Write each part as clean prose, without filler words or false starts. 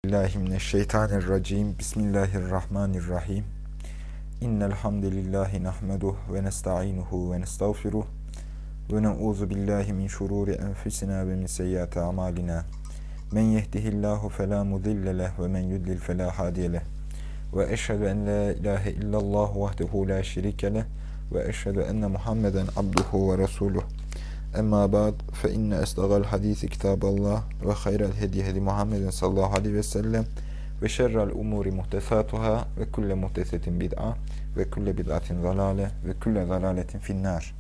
Euzubillahimineşşeytanirracim. Bismillahirrahmanirrahim. İnnel hamdelellahi nahmeduhu ve nestainuhu ve nestağfiruh ve na'uzu billahi min şururi enfusina ve min seyyiati amalina. Men yehdihillahu fela mudille leh ve men yudlil fela hadiye leh. Ve eşhedü en la ilahe illallah vahdehu la şerike leh ve eşhedü enne Muhammeden abduhu ve resuluh. Emma ba'd fe inne estağal hadisi kitaballah ve hayral hedi hedi Muhammeden sallallahu aleyhi ve sellem ve şerrel umuri muhtesatuhâ ve kulle muhtesetin bid'a ve kulle bid'atin zalale ve kulle zalaletin finnâr.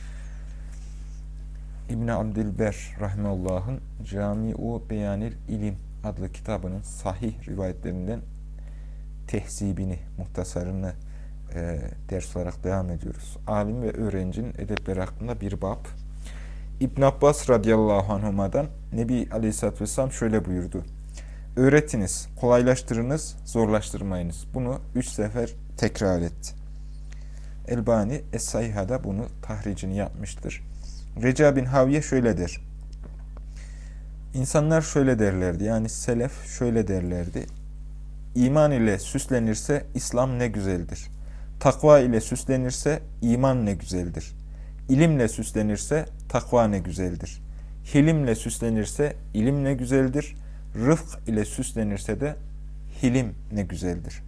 İbn-i Abdilber rahimehullah'ın Cami-u Beyanil İlim adlı kitabının sahih rivayetlerinden tehzibini, muhtasarını ders olarak devam ediyoruz. Alim ve öğrencinin edepleri hakkında bir bab. İbn Abbas radıyallahu anhuma'dan Nebi Aleyhisselatü Vesselam şöyle buyurdu. Öğretiniz, kolaylaştırınız, zorlaştırmayınız. Bunu 3 sefer tekrar etti. Elbani Es-Sayha'da bunu tahricini yapmıştır. Reca bin Haviye şöyle der. İnsanlar şöyle derlerdi, yani selef şöyle derlerdi. İman ile süslenirse İslam ne güzeldir. Takva ile süslenirse iman ne güzeldir. İlimle süslenirse takva ne güzeldir. Hilimle süslenirse ilim ne güzeldir. Rıfk ile süslenirse de hilim ne güzeldir.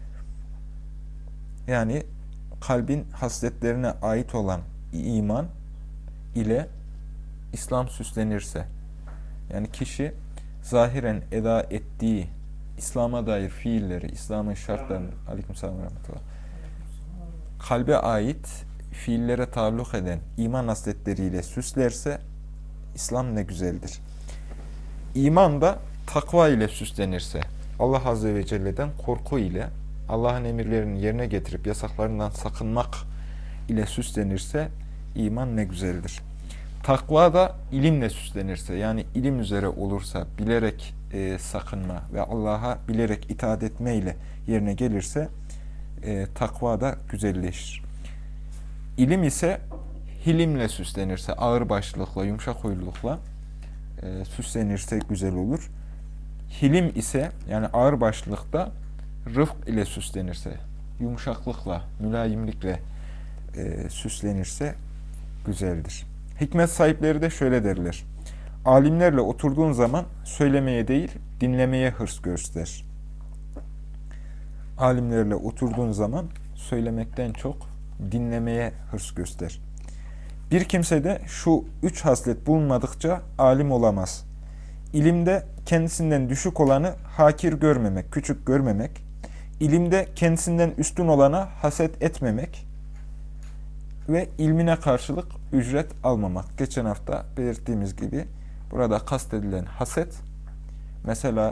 Yani kalbin hasletlerine ait olan iman ile İslam süslenirse, yani kişi zahiren eda ettiği İslam'a dair fiilleri, İslam'ın şartlarını, aleykümselam ve rahmetullah, kalbe ait fiillere taalluk eden iman hasletleriyle süslerse İslam ne güzeldir. İman da takva ile süslenirse, Allah Azze ve Celle'den korku ile, Allah'ın emirlerini yerine getirip yasaklarından sakınmak ile süslenirse iman ne güzeldir. Takva da ilimle süslenirse, yani ilim üzere olursa, bilerek sakınma ve Allah'a bilerek itaat etme ile yerine gelirse takva da güzelleşir. İlim ise hilimle süslenirse, ağırbaşlılıkla, yumuşak huylulukla süslenirse güzel olur. Hilim ise, yani ağırbaşlılıkta rıfk ile süslenirse, yumuşaklıkla, mülayimlikle süslenirse güzeldir. Hikmet sahipleri de şöyle derler. Alimlerle oturduğun zaman söylemeye değil, dinlemeye hırs göster. Alimlerle oturduğun zaman söylemekten çok dinlemeye hırs göster. Bir kimsede şu 3 haslet bulunmadıkça alim olamaz. İlimde kendisinden düşük olanı hakir görmemek, küçük görmemek. İlimde kendisinden üstün olana haset etmemek. Ve ilmine karşılık ücret almamak. Geçen hafta belirttiğimiz gibi burada kastedilen haset, mesela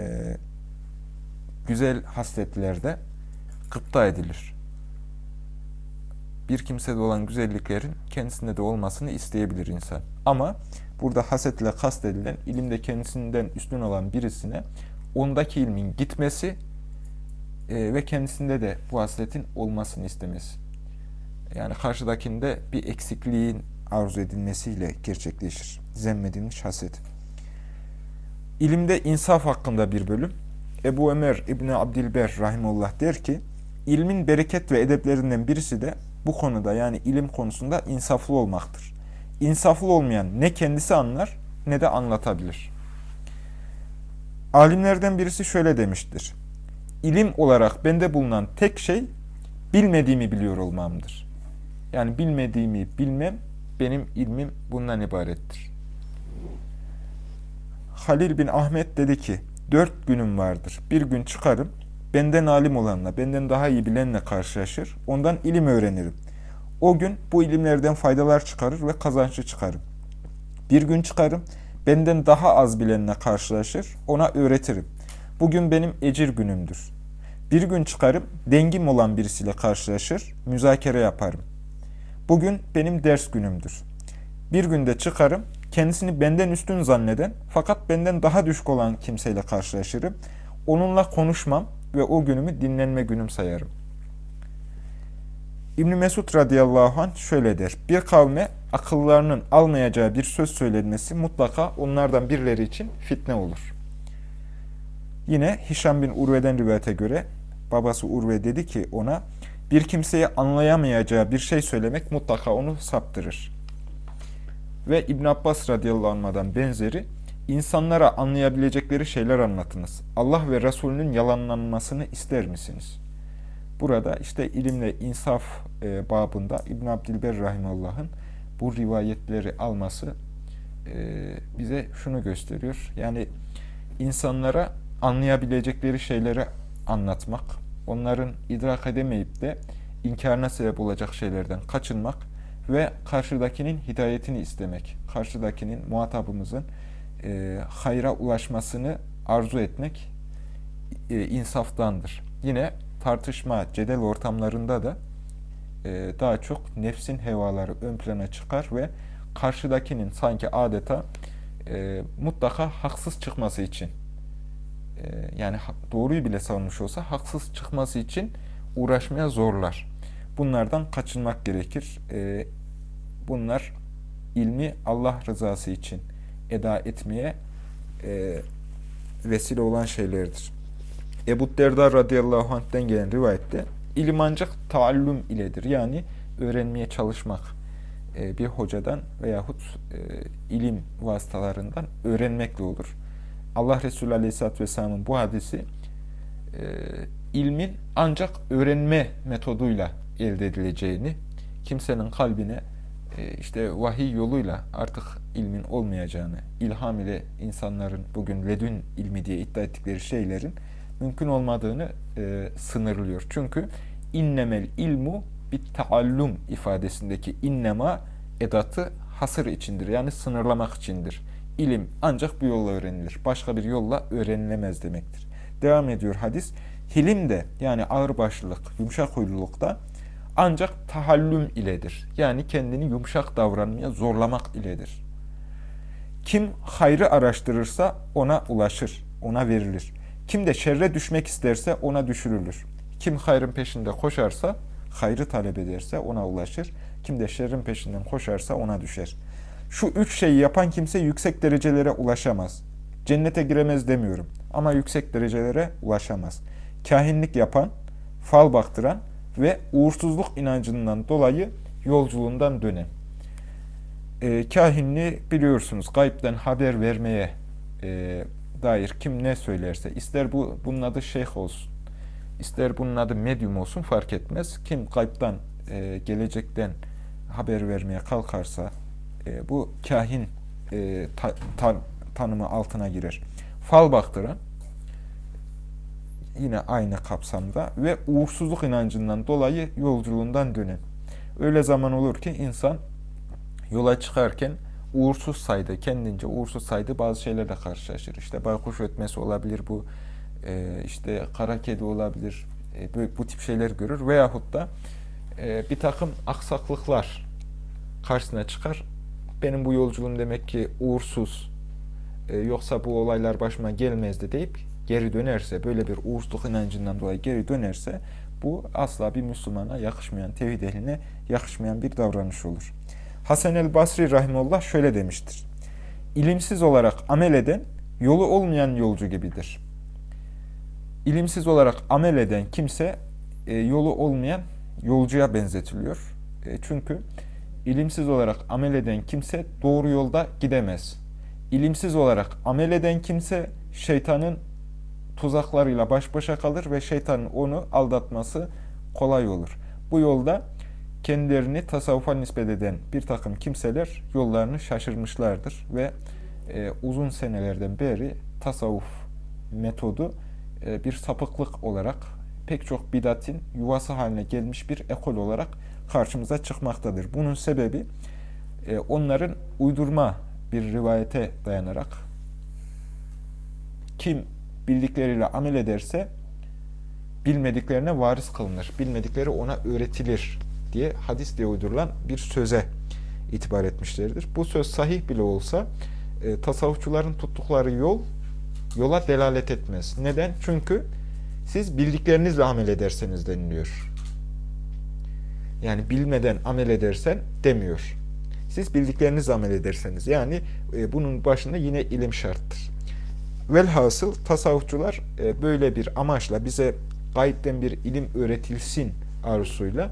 güzel hasletlerde gıpta edilir. Bir kimsede olan güzelliklerin kendisinde de olmasını isteyebilir insan. Ama burada hasetle kastedilen, ilimde kendisinden üstün olan birisine ondaki ilmin gitmesi ve kendisinde de bu hasletin olmasını istemesi. Yani karşıdakinde bir eksikliğin arzu edilmesiyle gerçekleşir. Zemmedilmiş haset. İlimde insaf hakkında bir bölüm. Ebu Ömer İbni Abdilber rahimullah der ki, ilmin bereket ve edeplerinden birisi de bu konuda, yani ilim konusunda insaflı olmaktır. İnsaflı olmayan ne kendisi anlar ne de anlatabilir. Alimlerden birisi şöyle demiştir. İlim olarak bende bulunan tek şey bilmediğimi biliyor olmamdır. Yani bilmediğimi bilmem, benim ilmim bundan ibarettir. Halil bin Ahmet dedi ki, 4 günüm vardır. Bir gün çıkarım, benden alim olanla, benden daha iyi bilenle karşılaşır, ondan ilim öğrenirim. O gün bu ilimlerden faydalar çıkarır ve kazançlı çıkarım. Bir gün çıkarım, benden daha az bilenle karşılaşır, ona öğretirim. Bugün benim ecir günümdür. Bir gün çıkarım, dengim olan birisiyle karşılaşır, müzakere yaparım. Bugün benim ders günümdür. Bir günde çıkarım, kendisini benden üstün zanneden fakat benden daha düşük olan kimseyle karşılaşırım. Onunla konuşmam ve o günümü dinlenme günüm sayarım. İbn Mesud radıyallahu anh şöyle der. Bir kavme akıllarının almayacağı bir söz söylenmesi mutlaka onlardan birileri için fitne olur. Yine Hişam bin Urve'den rivayete göre babası Urve dedi ki ona, bir kimseye anlayamayacağı bir şey söylemek mutlaka onu saptırır. Ve İbn Abbas radıyallahu anh'dan benzeri, insanlara anlayabilecekleri şeyler anlatınız. Allah ve Resulünün yalanlanmasını ister misiniz? Burada işte ilimle insaf babında İbn Abdilber rahimahullah'ın bu rivayetleri alması bize şunu gösteriyor. Yani insanlara anlayabilecekleri şeyleri anlatmak, onların idrak edemeyip de inkarına sebep olacak şeylerden kaçınmak ve karşıdakinin hidayetini istemek, karşıdakinin, muhatabımızın hayra ulaşmasını arzu etmek insaftandır. Yine tartışma, cedel ortamlarında da daha çok nefsin hevaları ön plana çıkar ve karşıdakinin sanki adeta mutlaka haksız çıkması için, yani doğruyu bile savunmuş olsa haksız çıkması için uğraşmaya zorlar. Bunlardan kaçınmak gerekir. Bunlar ilmi Allah rızası için eda etmeye vesile olan şeylerdir. Ebu Derda radıyallahu anh'ten gelen rivayette ilim ancak taallüm iledir. Yani öğrenmeye çalışmak, bir hocadan veyahut ilim vasıtalarından öğrenmekle olur. Allah Resulü Aleyhisselatü Vesselam'ın bu hadisi ilmin ancak öğrenme metoduyla elde edileceğini, kimsenin kalbine işte vahiy yoluyla artık ilmin olmayacağını, ilham ile insanların bugün ledün ilmi diye iddia ettikleri şeylerin mümkün olmadığını sınırlıyor. Çünkü innemel ilmu bit taallum ifadesindeki innema edatı hasır içindir. Yani sınırlamak içindir. İlim ancak bu yolla öğrenilir. Başka bir yolla öğrenilemez demektir. Devam ediyor hadis. Hilim de yani ağırbaşlılık, yumuşak huyluluk da ancak tahallüm iledir. Yani kendini yumuşak davranmaya zorlamak iledir. Kim hayrı araştırırsa ona ulaşır, ona verilir. Kim de şerre düşmek isterse ona düşürülür. Kim hayrın peşinde koşarsa, hayrı talep ederse ona ulaşır. Kim de şerrin peşinden koşarsa ona düşer. Şu üç şeyi yapan kimse yüksek derecelere ulaşamaz. Cennete giremez demiyorum ama yüksek derecelere ulaşamaz. Kahinlik yapan, fal baktıran ve uğursuzluk inancından dolayı yolculuğundan dönen. Kahinliği biliyorsunuz, gaybden haber vermeye dair kim ne söylerse, ister bunun adı şeyh olsun, ister bunun adı medyum olsun fark etmez. Kim gaybdan, gelecekten haber vermeye kalkarsa bu kahin tanımı altına girer. Fal baktıran yine aynı kapsamda ve uğursuzluk inancından dolayı yolculuğundan dönen. Öyle zaman olur ki insan yola çıkarken uğursuz saydığı, kendince uğursuz saydığı bazı şeylerle karşılaşır. İşte baykuş ötmesi olabilir bu, işte kara kedi olabilir, bu tip şeyler görür veyahut da bir takım aksaklıklar karşısına çıkar. Benim bu yolculuğum demek ki uğursuz, yoksa bu olaylar başıma gelmezdi deyip geri dönerse, böyle bir uğursuzluk inancından dolayı geri dönerse, bu asla bir Müslümana yakışmayan, tevhid ehline yakışmayan bir davranış olur. Hasan el-Basri rahimullah şöyle demiştir. İlimsiz olarak amel eden, yolu olmayan yolcu gibidir. İlimsiz olarak amel eden kimse, yolu olmayan yolcuya benzetiliyor. Çünkü ilimsiz olarak amel eden kimse doğru yolda gidemez. İlimsiz olarak amel eden kimse şeytanın tuzaklarıyla baş başa kalır ve şeytanın onu aldatması kolay olur. Bu yolda kendilerini tasavvufa nispet eden bir takım kimseler yollarını şaşırmışlardır ve uzun senelerden beri tasavvuf metodu bir sapıklık olarak, pek çok bidatin yuvası haline gelmiş bir ekol olarak karşımıza çıkmaktadır. Bunun sebebi onların uydurma bir rivayete dayanarak kim bildikleriyle amel ederse bilmediklerine varis kılınır, bilmedikleri ona öğretilir diye hadis diye uydurulan bir söze itibar etmişlerdir. Bu söz sahih bile olsa tasavvufçuların tuttukları yola delalet etmez. Neden? Çünkü siz bildiklerinizle amel ederseniz deniliyor. Yani bilmeden amel edersen demiyor. Siz bildiklerinizle amel ederseniz, yani bunun başında yine ilim şarttır. Velhasıl tasavvufçular böyle bir amaçla bize gaybden bir ilim öğretilsin arzusuyla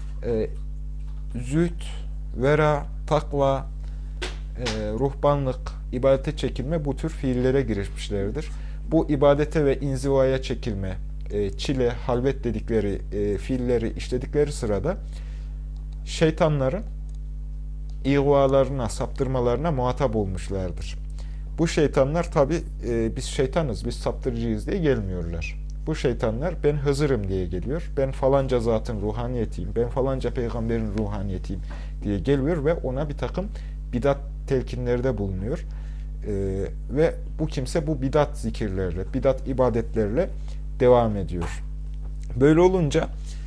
zühd, vera, takva, ruhbanlık, ibadete çekilme bu tür fiillere girişmişlerdir. Bu ibadete ve inzivaya çekilme, çile, halvet dedikleri fiilleri işledikleri sırada şeytanların ihvalarına, saptırmalarına muhatap olmuşlardır. Bu şeytanlar tabi biz şeytanız, biz saptırıcıyız diye gelmiyorlar. Bu şeytanlar ben Hızır'ım diye geliyor. Ben falanca zatın ruhaniyetiyim, ben falanca peygamberin ruhaniyetiyim diye geliyor ve ona bir takım bidat telkinlerde bulunuyor. Ve bu kimse bu bidat zikirlerle, bidat ibadetlerle devam ediyor. Böyle olunca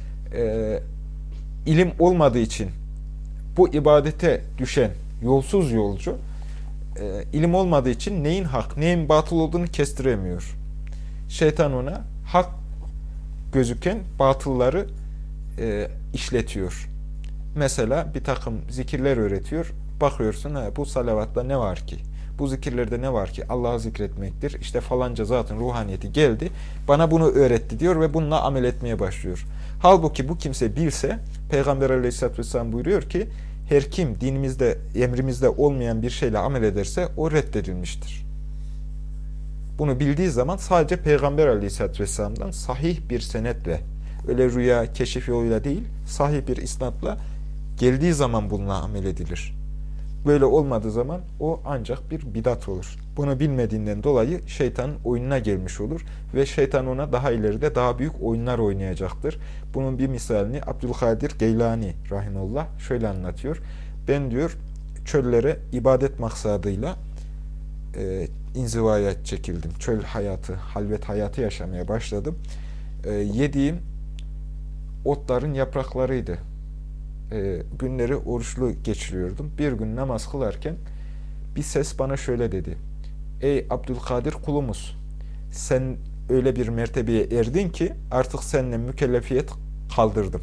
ilim olmadığı için bu ibadete düşen yolsuz yolcu ilim olmadığı için neyin hak, neyin batıl olduğunu kestiremiyor. Şeytan ona hak gözüken batılları işletiyor. Mesela bir takım zikirler öğretiyor. Bakıyorsun bu salavatta ne var ki? Bu zikirlerde ne var ki? Allah'ı zikretmektir. İşte falanca zatın ruhaniyeti geldi. Bana bunu öğretti diyor ve bununla amel etmeye başlıyor. Halbuki bu kimse bilse Peygamber Aleyhisselatü Vesselam buyuruyor ki her kim dinimizde, emrimizde olmayan bir şeyle amel ederse o reddedilmiştir. Bunu bildiği zaman sadece Peygamber Aleyhisselatü Vesselam'dan sahih bir senetle, öyle rüya, keşif yoluyla değil, sahih bir isnatla geldiği zaman bununla amel edilir. Böyle olmadığı zaman o ancak bir bidat olur. Bunu bilmediğinden dolayı şeytanın oyununa gelmiş olur ve şeytan ona daha ileride daha büyük oyunlar oynayacaktır. Bunun bir misalini Abdülkadir Geylani rahimullah şöyle anlatıyor. Ben diyor çöllere ibadet maksadıyla inzivaya çekildim. Çöl hayatı, halvet hayatı yaşamaya başladım. Yediğim otların yapraklarıydı. Günleri oruçlu geçiriyordum. Bir gün namaz kılarken bir ses bana şöyle dedi. Ey Abdülkadir kulumuz, sen öyle bir mertebeye erdin ki artık seninle mükellefiyet kaldırdım.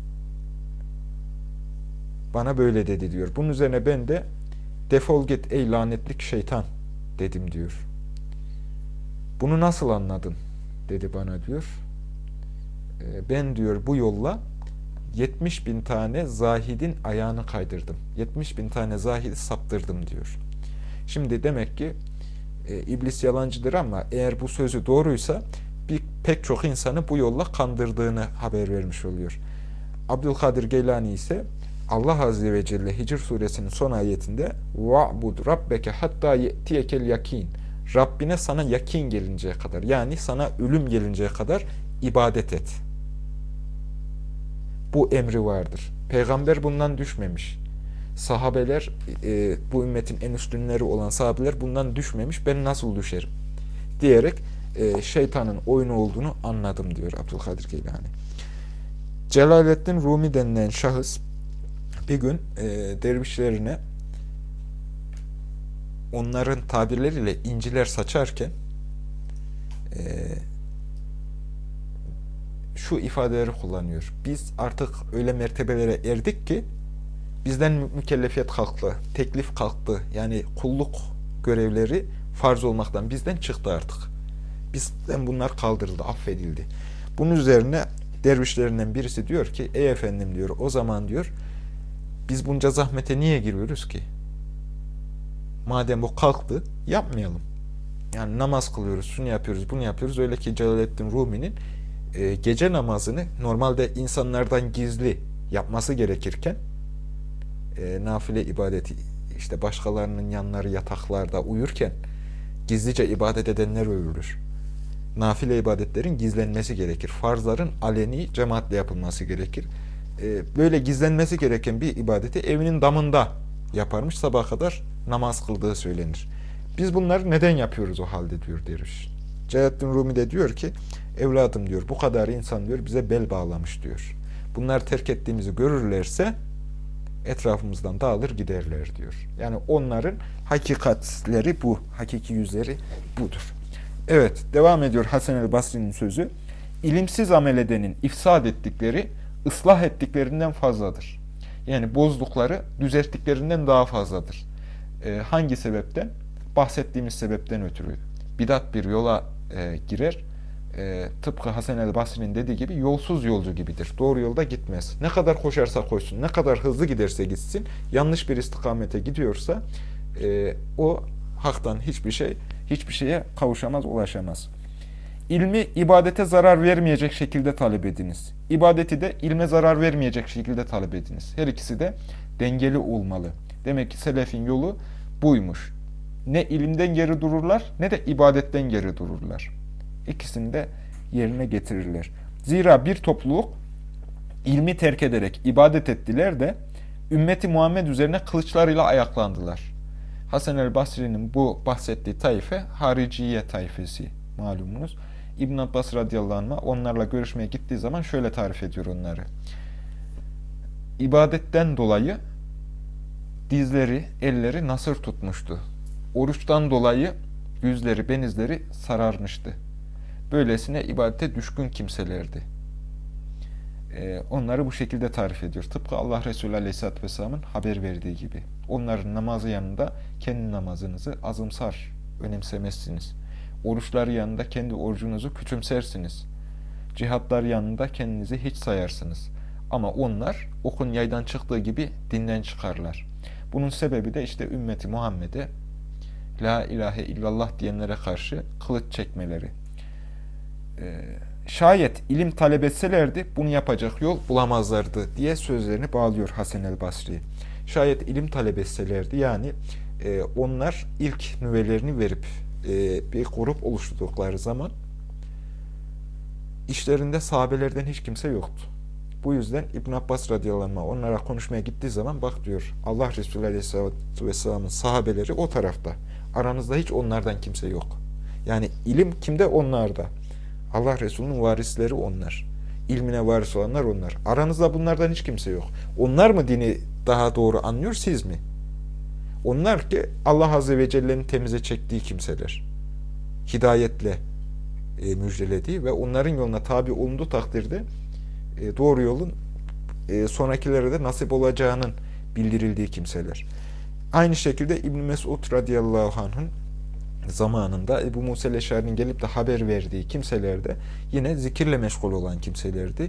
Bana böyle dedi diyor. Bunun üzerine ben de defol git ey lanetlik şeytan dedim diyor. Bunu nasıl anladın dedi bana diyor. Ben diyor bu yolla 70.000 tane zahidin ayağını kaydırdım. 70.000 tane zahidi saptırdım diyor. Şimdi demek ki iblis yalancıdır ama eğer bu sözü doğruysa pek çok insanı bu yolla kandırdığını haber vermiş oluyor. Abdülkadir Geylani ise Allah Azze ve Celle Hicr suresinin son ayetinde وَعْبُدْ رَبَّكَ حَتَّى يَتِيَكَ الْيَك۪ينَ Rabbine sana yakin gelinceye kadar yani sana ölüm gelinceye kadar ibadet et. Bu emri vardır. Peygamber bundan düşmemiş. Sahabeler, bu ümmetin en üstünleri olan sahabeler bundan düşmemiş. Ben nasıl düşerim? Diyerek şeytanın oyunu olduğunu anladım diyor Abdülkadir Geylani. Celaleddin Rumi denilen şahıs bir gün dervişlerine onların tabirleriyle inciler saçarken şu ifadeleri kullanıyor. Biz artık öyle mertebelere erdik ki bizden mükellefiyet kalktı, teklif kalktı. Yani kulluk görevleri farz olmaktan bizden çıktı artık. Bizden bunlar kaldırıldı, affedildi. Bunun üzerine dervişlerinden birisi diyor ki, ey efendim diyor, o zaman diyor, biz bunca zahmete niye giriyoruz ki? Madem bu kalktı, yapmayalım. Yani namaz kılıyoruz, şunu yapıyoruz, bunu yapıyoruz. Öyle ki Celaleddin Rumi'nin gece namazını normalde insanlardan gizli yapması gerekirken nafile ibadeti işte başkalarının yanları yataklarda uyurken gizlice ibadet edenler övülür. Nafile ibadetlerin gizlenmesi gerekir. Farzların aleni cemaatle yapılması gerekir. Böyle gizlenmesi gereken bir ibadeti evinin damında yaparmış, sabaha kadar namaz kıldığı söylenir. Biz bunları neden yapıyoruz o halde diyor derviş. Celaleddin Rumi de diyor ki, evladım diyor, bu kadar insan diyor bize bel bağlamış diyor. Bunlar terk ettiğimizi görürlerse etrafımızdan dağılır giderler diyor. Yani onların hakikatleri bu, hakiki yüzleri budur. Evet, devam ediyor Hasan el Basri'nin sözü. İlimsiz amel edenin ifsad ettikleri, ıslah ettiklerinden fazladır. Yani bozdukları, düzelttiklerinden daha fazladır. Hangi sebepten? Bahsettiğimiz sebepten ötürü. bidat bir yola girer. Tıpkı Hasan el-Basri'nin dediği gibi yolsuz yolcu gibidir. Doğru yolda gitmez. Ne kadar koşarsa koşsun, ne kadar hızlı giderse gitsin, yanlış bir istikamete gidiyorsa o haktan hiçbir şeye kavuşamaz, ulaşamaz. İlmi ibadete zarar vermeyecek şekilde talep ediniz. İbadeti de ilme zarar vermeyecek şekilde talep ediniz. Her ikisi de dengeli olmalı. Demek ki selefin yolu buymuş. Ne ilimden geri dururlar ne de ibadetten geri dururlar. İkisini de yerine getirirler. Zira bir topluluk ilmi terk ederek ibadet ettiler de ümmeti Muhammed üzerine kılıçlarıyla ayaklandılar. Hasan el-Basri'nin bu bahsettiği taife hariciye taifesi malumunuz. İbn Abbas radıyallahu anh onlarla görüşmeye gittiği zaman şöyle tarif ediyor onları. İbadetten dolayı dizleri, elleri nasır tutmuştu. Oruçtan dolayı yüzleri, benizleri sararmıştı. Böylesine ibadete düşkün kimselerdi. Onları bu şekilde tarif ediyor. Tıpkı Allah Resulü Aleyhisselatü Vesselam'ın haber verdiği gibi. Onların namazı yanında kendi namazınızı azımsar, önemsemezsiniz. Oruçları yanında kendi orucunuzu küçümsersiniz. Cihatlar yanında kendinizi hiç sayarsınız. Ama onlar okun yaydan çıktığı gibi dinden çıkarlar. Bunun sebebi de işte ümmeti Muhammed'e La ilahe illallah diyenlere karşı kılıç çekmeleri. Şayet ilim talep etselerdi bunu yapacak yol bulamazlardı diye sözlerini bağlıyor Hasan el-Basri. Şayet ilim talep etselerdi yani onlar ilk nüvelerini verip bir grup oluşturdukları zaman işlerinde sahabelerden hiç kimse yoktu. Bu yüzden İbn Abbas radıyallahu anh onlara konuşmaya gittiği zaman bak diyor Allah Resulü aleyhisselatü vesselamın sahabeleri o tarafta. Aranızda hiç onlardan kimse yok. Yani ilim kimde? Onlarda. Allah Resulü'nün varisleri onlar. İlmine varis olanlar onlar. Aranızda bunlardan hiç kimse yok. Onlar mı dini daha doğru anlıyor, siz mi? Onlar ki Allah Azze ve Celle'nin temize çektiği kimseler. Hidayetle müjdelediği ve onların yoluna tabi olunduğu takdirde doğru yolun sonrakilere de nasip olacağının bildirildiği kimseler. Aynı şekilde İbn Mesud radıyallahu anh'ın zamanında Ebu Musa el-Eşari'nin gelip de haber verdiği kimseler de yine zikirle meşgul olan kimselerdi.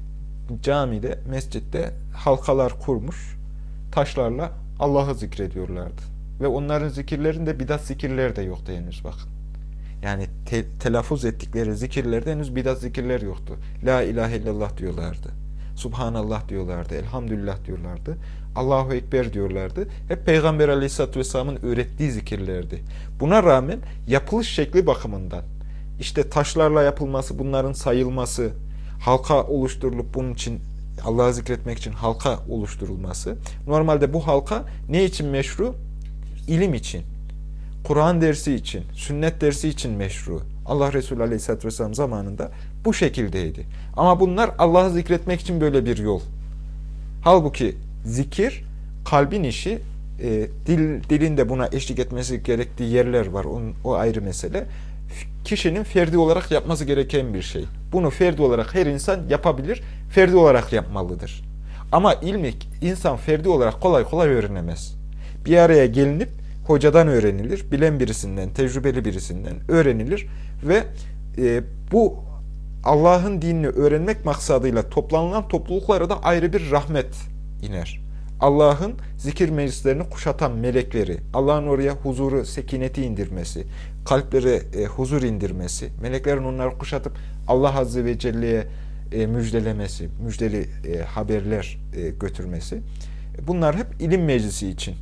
Camide, mescitte halkalar kurmuş, taşlarla Allah'ı zikrediyorlardı. Ve onların zikirlerinde bidat zikirler de yoktu henüz bakın. Yani telaffuz ettikleri zikirlerde henüz bidat zikirler yoktu. La ilahe illallah diyorlardı. Subhanallah diyorlardı. Elhamdülillah diyorlardı. Allahu Ekber diyorlardı. Hep Peygamber Aleyhisselatü Vesselam'ın öğrettiği zikirlerdi. Buna rağmen yapılış şekli bakımından işte taşlarla yapılması, bunların sayılması, halka oluşturulup bunun için Allah'ı zikretmek için halka oluşturulması. Normalde bu halka ne için meşru? İlim için. Kur'an dersi için, sünnet dersi için meşru. Allah Resulü Aleyhisselatü Vesselam zamanında bu şekildeydi. Ama bunlar Allah'ı zikretmek için böyle bir yol. Halbuki zikir, kalbin işi, dilin de buna eşlik etmesi gerektiği yerler var. O ayrı mesele. Kişinin ferdi olarak yapması gereken bir şey. Bunu ferdi olarak her insan yapabilir, ferdi olarak yapmalıdır. Ama ilmi insan ferdi olarak kolay kolay öğrenemez. Bir araya gelinip hocadan öğrenilir, bilen birisinden, tecrübeli birisinden öğrenilir ve bu Allah'ın dinini öğrenmek maksadıyla toplanılan topluluklara da ayrı bir rahmet iner. Allah'ın zikir meclislerini kuşatan melekleri, Allah'ın oraya huzuru, sekineti indirmesi, kalplere huzur indirmesi, meleklerin onları kuşatıp Allah Azze ve Celle'ye müjdelemesi, müjdeli haberler götürmesi. Bunlar hep ilim meclisi için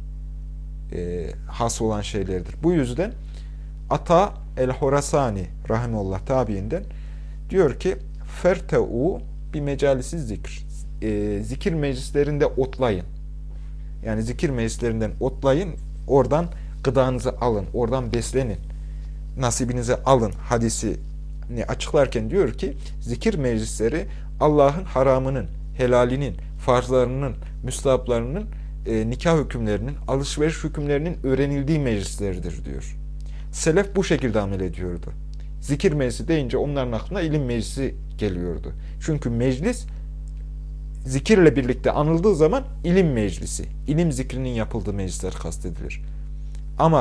has olan şeylerdir. Bu yüzden Ata el-Horasani rahimullah tabiinden diyor ki ferteu bir mecalisi zikr. Zikir meclislerinde otlayın. Yani zikir meclislerinden otlayın, oradan gıdanızı alın, oradan beslenin. Nasibinizi alın hadisini açıklarken diyor ki zikir meclisleri Allah'ın haramının, helalinin, farzlarının, müstahaplarının, nikah hükümlerinin, alışveriş hükümlerinin öğrenildiği meclisleridir diyor. Selef bu şekilde amel ediyordu. Zikir meclisi deyince onların aklına ilim meclisi geliyordu. Çünkü meclis zikirle birlikte anıldığı zaman ilim meclisi, ilim zikrinin yapıldığı meclisler kastedilir. Ama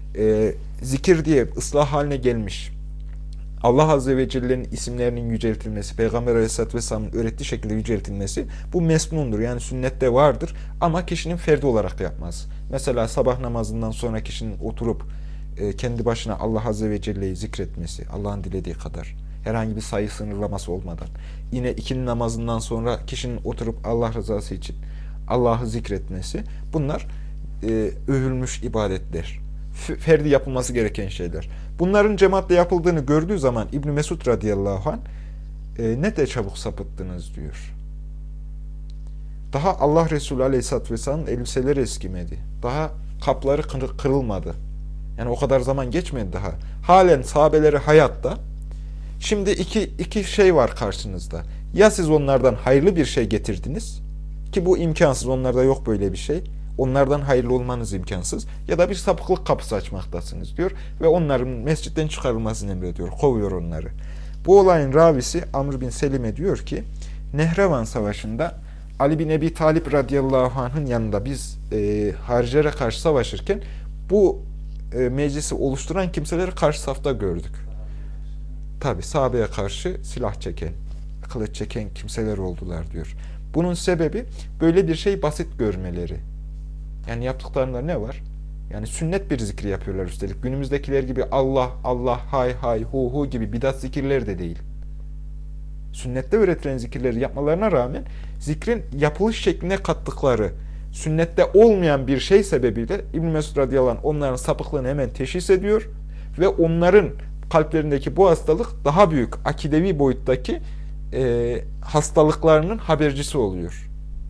zikir diye ıslah haline gelmiş Allah Azze ve Celle'nin isimlerinin yüceltilmesi, Peygamber Aleyhisselatü Vesselam'ın öğrettiği şekilde yüceltilmesi bu mesnundur. Yani sünnette vardır ama kişinin ferdi olarak yapmaz. Mesela sabah namazından sonra kişinin oturup kendi başına Allah Azze ve Celle'yi zikretmesi, Allah'ın dilediği kadar, herhangi bir sayı sınırlaması olmadan. Yine ikindi namazından sonra kişinin oturup Allah rızası için Allah'ı zikretmesi, bunlar övülmüş ibadetler. Ferdi yapılması gereken şeyler. Bunların cemaatle yapıldığını gördüğü zaman İbn Mesud radıyallahu anh ne de çabuk sapıttınız diyor. Daha Allah Resulü aleyhisselatü vesselamın elbiseleri eskimedi. Daha kapları kırılmadı. Yani o kadar zaman geçmedi daha. Halen sahabeleri hayatta. Şimdi iki şey var karşınızda. Ya siz onlardan hayırlı bir şey getirdiniz ki bu imkansız, onlarda yok böyle bir şey. Onlardan hayırlı olmanız imkansız. Ya da bir sapıklık kapısı açmaktasınız diyor. Ve onların mescitten çıkarılmasını emrediyor. Kovuyor onları. Bu olayın ravisi Amr bin Selime diyor ki, Nehrevan Savaşı'nda Ali bin Ebi Talib radıyallahu anh'ın yanında biz haricilere karşı savaşırken bu meclisi oluşturan kimseleri karşı safta gördük. Tabi sahabeye karşı silah çeken, kılıç çeken kimseler oldular diyor. Bunun sebebi böyle bir şey basit görmeleri. Yani yaptıklarında ne var? Yani sünnet bir zikri yapıyorlar üstelik. Günümüzdekiler gibi Allah, Allah, hay hay, hu hu gibi bidat zikirler de değil. Sünnette öğretilen zikirleri yapmalarına rağmen zikrin yapılış şekline kattıkları sünnette olmayan bir şey sebebiyle İbn Mesud radıyallahu anh onların sapıklığını hemen teşhis ediyor ve onların kalplerindeki bu hastalık daha büyük akidevi boyuttaki hastalıklarının habercisi oluyor.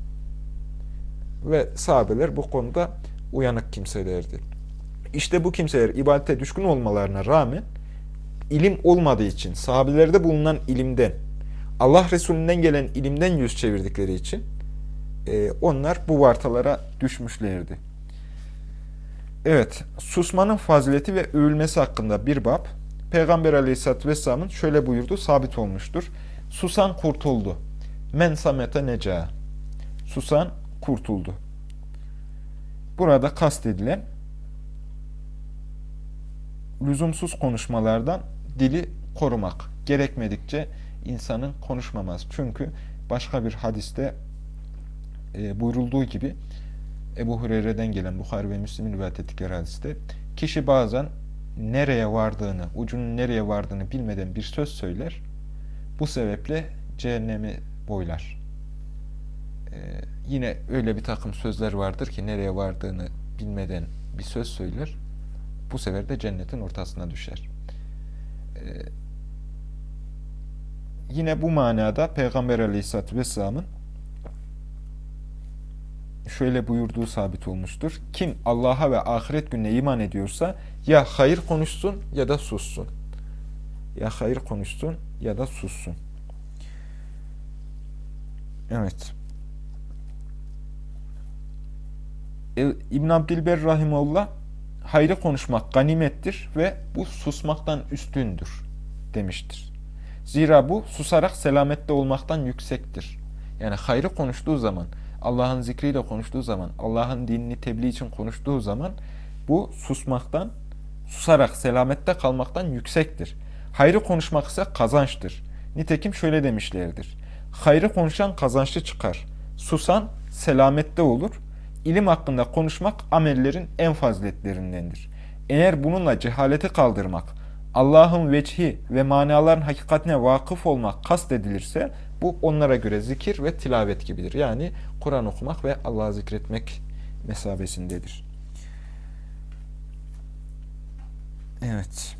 Ve sahabeler bu konuda uyanık kimselerdi. İşte bu kimseler ibadete düşkün olmalarına rağmen ilim olmadığı için, sahabelerde bulunan ilimden, Allah Resulü'nden gelen ilimden yüz çevirdikleri için onlar bu vartalara düşmüşlerdi. Evet, susmanın fazileti ve övülmesi hakkında bir bab, Peygamber Aleyhisselatü Vesselam'ın şöyle buyurduğu sabit olmuştur. Susan kurtuldu. Men samete neca. Susan kurtuldu. Burada kastedilen lüzumsuz konuşmalardan dili korumak. Gerekmedikçe insanın konuşmaması. Çünkü başka bir hadiste buyurulduğu gibi Ebu Hureyre'den gelen Bukhari ve Müslim'in rivayet ettikleri hadiste kişi bazen nereye vardığını, ucunun nereye vardığını bilmeden bir söz söyler. Bu sebeple cehennemi boylar. Yine öyle bir takım sözler vardır ki nereye vardığını bilmeden bir söz söyler. Bu sefer de cennetin ortasına düşer. Yine bu manada Peygamber Aleyhisselatü Vesselam'ın şöyle buyurduğu sabit olmuştur. Kim Allah'a ve ahiret gününe iman ediyorsa ya hayır konuşsun ya da sussun. Ya hayır konuşsun ya da sussun. Evet. İbn Abdilber rahimehullah hayrı konuşmak ganimettir ve bu susmaktan üstündür demiştir. Zira bu susarak selamette olmaktan yüksektir. Yani hayrı konuştuğu zaman, Allah'ın zikriyle konuştuğu zaman, Allah'ın dinini tebliğ için konuştuğu zaman bu susmaktan, susarak selamette kalmaktan yüksektir. Hayrı konuşmak ise kazançtır. Nitekim şöyle demişlerdir. Hayrı konuşan kazançlı çıkar. Susan selamette olur. İlim hakkında konuşmak amellerin en faziletlerindendir. Eğer bununla cehaleti kaldırmak, Allah'ın vecihi ve manaların hakikatine vakıf olmak kastedilirse bu onlara göre zikir ve tilavet gibidir. Yani Kur'an okumak ve Allah'ı zikretmek mesabesindedir. Evet.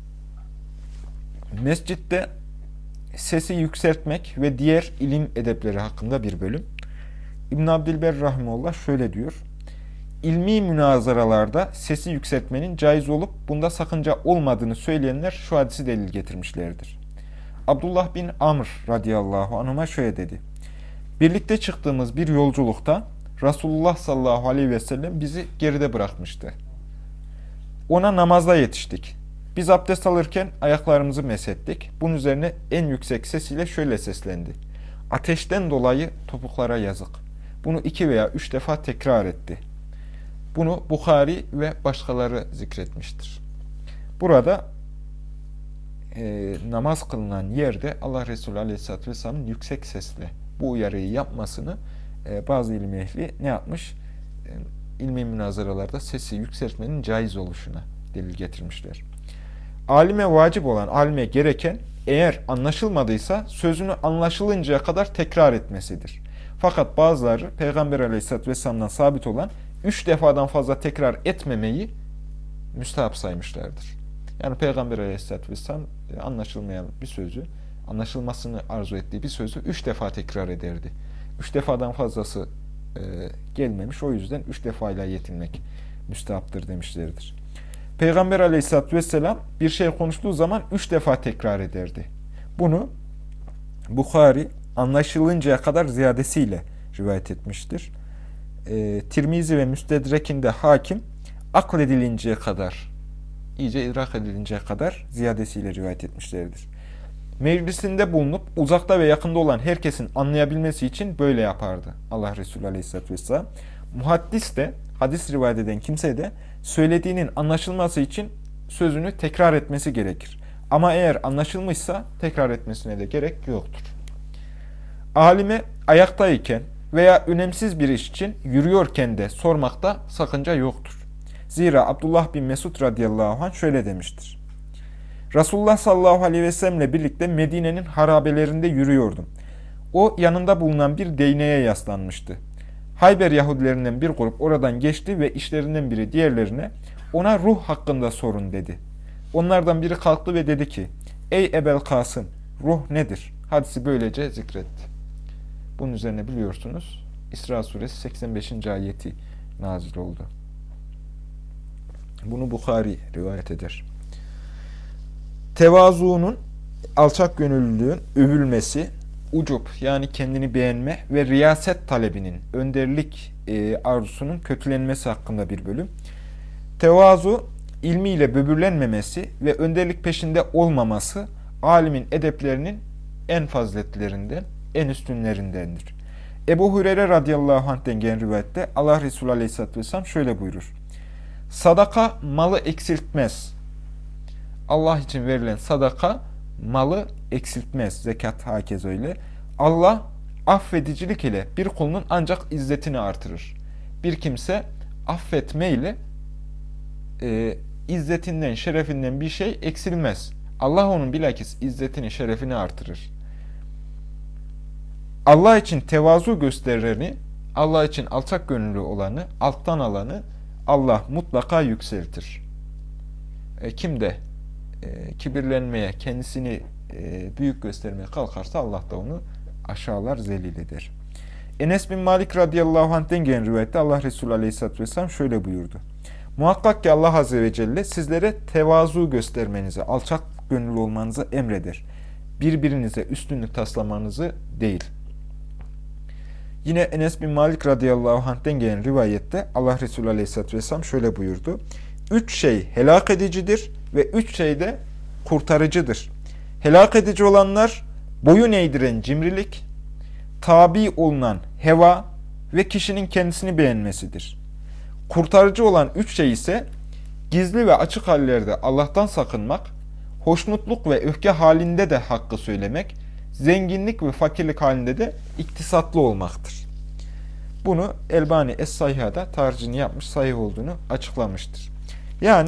Mescitte sesi yükseltmek ve diğer ilim edepleri hakkında bir bölüm. İbn Abdilber rahimehullah şöyle diyor. İlmi münazaralarda sesi yükseltmenin caiz olup bunda sakınca olmadığını söyleyenler şu hadisi delil getirmişlerdir. Abdullah bin Amr radıyallahu anhuma şöyle dedi. Birlikte çıktığımız bir yolculukta Resulullah sallallahu aleyhi ve sellem bizi geride bırakmıştı. Ona namazda yetiştik. Biz abdest alırken ayaklarımızı meshettik. Bunun üzerine en yüksek sesiyle şöyle seslendi. Ateşten dolayı topuklara yazık. Bunu 2 veya 3 defa tekrar etti. Bunu Bukhari ve başkaları zikretmiştir. Burada namaz kılınan yerde Allah Resulü Aleyhisselatü Vesselam'ın yüksek sesle bu uyarıyı yapmasını bazı ilim ehli ne yapmış? İlmi münazaralarda sesi yükseltmenin caiz oluşuna delil getirmişler. Alime vacip olan, alime gereken eğer anlaşılmadıysa sözünü anlaşılıncaya kadar tekrar etmesidir. Fakat bazıları Peygamber Aleyhisselatü Vesselam'dan sabit olan 3 defadan fazla tekrar etmemeyi müstahap saymışlardır. Yani Peygamber Aleyhisselatü Vesselam anlaşılmayan bir sözü, anlaşılmasını arzu ettiği bir sözü 3 defa tekrar ederdi. 3 defadan fazlası gelmemiş. O yüzden 3 defayla yetinmek müstahaptır demişlerdir. Peygamber Aleyhisselatü Vesselam bir şey konuştuğu zaman 3 defa tekrar ederdi. Bunu Bukhari anlaşılıncaya kadar ziyadesiyle rivayet etmiştir. Tirmizi ve Müstedrek'inde Hakim akledilinceye kadar, iyice idrak edilinceye kadar ziyadesiyle rivayet etmişlerdir. Meclisinde bulunup uzakta ve yakında olan herkesin anlayabilmesi için böyle yapardı Allah Resulü Aleyhisselatü Vesselam. Muhaddis de, hadis rivayet eden kimse de söylediğinin anlaşılması için sözünü tekrar etmesi gerekir. Ama eğer anlaşılmışsa tekrar etmesine de gerek yoktur. Alime ayaktayken veya önemsiz bir iş için yürüyorken de sormakta sakınca yoktur. Zira Abdullah bin Mesud radıyallahu anh şöyle demiştir. Resulullah sallallahu aleyhi ve sellemle birlikte Medine'nin harabelerinde yürüyordum. O yanında bulunan bir değneğe yaslanmıştı. Hayber Yahudilerinden bir grup oradan geçti ve işlerinden biri diğerlerine ona ruh hakkında sorun dedi. Onlardan biri kalktı ve dedi ki, ey Ebel Kasım, ruh nedir? Hadisi böylece zikretti. Bunun üzerine biliyorsunuz İsra suresi 85. ayeti nazil oldu. Bunu Bukhari rivayet eder. Tevazuunun, alçak gönüllülüğün övülmesi, ucub yani kendini beğenme ve riyaset talebinin, önderlik arzusunun kötülenmesi hakkında bir bölüm. Tevazu, ilmiyle böbürlenmemesi ve önderlik peşinde olmaması, alimin edeplerinin en faziletlerinden, en üstünlerindendir. Ebu Hureyre radıyallahu anh'ten gelen rivayette Allah Resulü aleyhisselatü vesselam şöyle buyurur. Sadaka malı eksiltmez. Allah için verilen sadaka malı eksiltmez. Zekat hakez öyle. Allah affedicilik ile bir kulunun ancak izzetini artırır. Bir kimse affetme ile izzetinden, şerefinden bir şey eksilmez. Allah onun bilakis izzetini, şerefini artırır. Allah için tevazu göstereni, Allah için alçak gönüllü olanı, alttan alanı Allah mutlaka yükseltir. Kim de kibirlenmeye, kendisini büyük göstermeye kalkarsa Allah da onu aşağılar, zelil eder. Enes bin Malik radıyallahu anh'ten gelen rivayette Allah Resulü aleyhisselatü vesselam şöyle buyurdu. Muhakkak ki Allah azze ve celle sizlere tevazu göstermenizi, alçak gönüllü olmanızı emreder. Birbirinize üstünlük taslamanızı değil. Yine Enes bin Malik radıyallahu anh'ten gelen rivayette Allah Resulü aleyhisselatü vesselam şöyle buyurdu. 3 şey helak edicidir ve 3 şey de kurtarıcıdır. Helak edici olanlar boyun eğdiren cimrilik, tabi olunan heva ve kişinin kendisini beğenmesidir. Kurtarıcı olan 3 şey ise gizli ve açık hallerde Allah'tan sakınmak, hoşnutluk ve öfke halinde de hakkı söylemek, zenginlik ve fakirlik halinde de iktisatlı olmaktır. Bunu Elbani Es-Sahiha'da taricini yapmış, sahih olduğunu açıklamıştır. Yani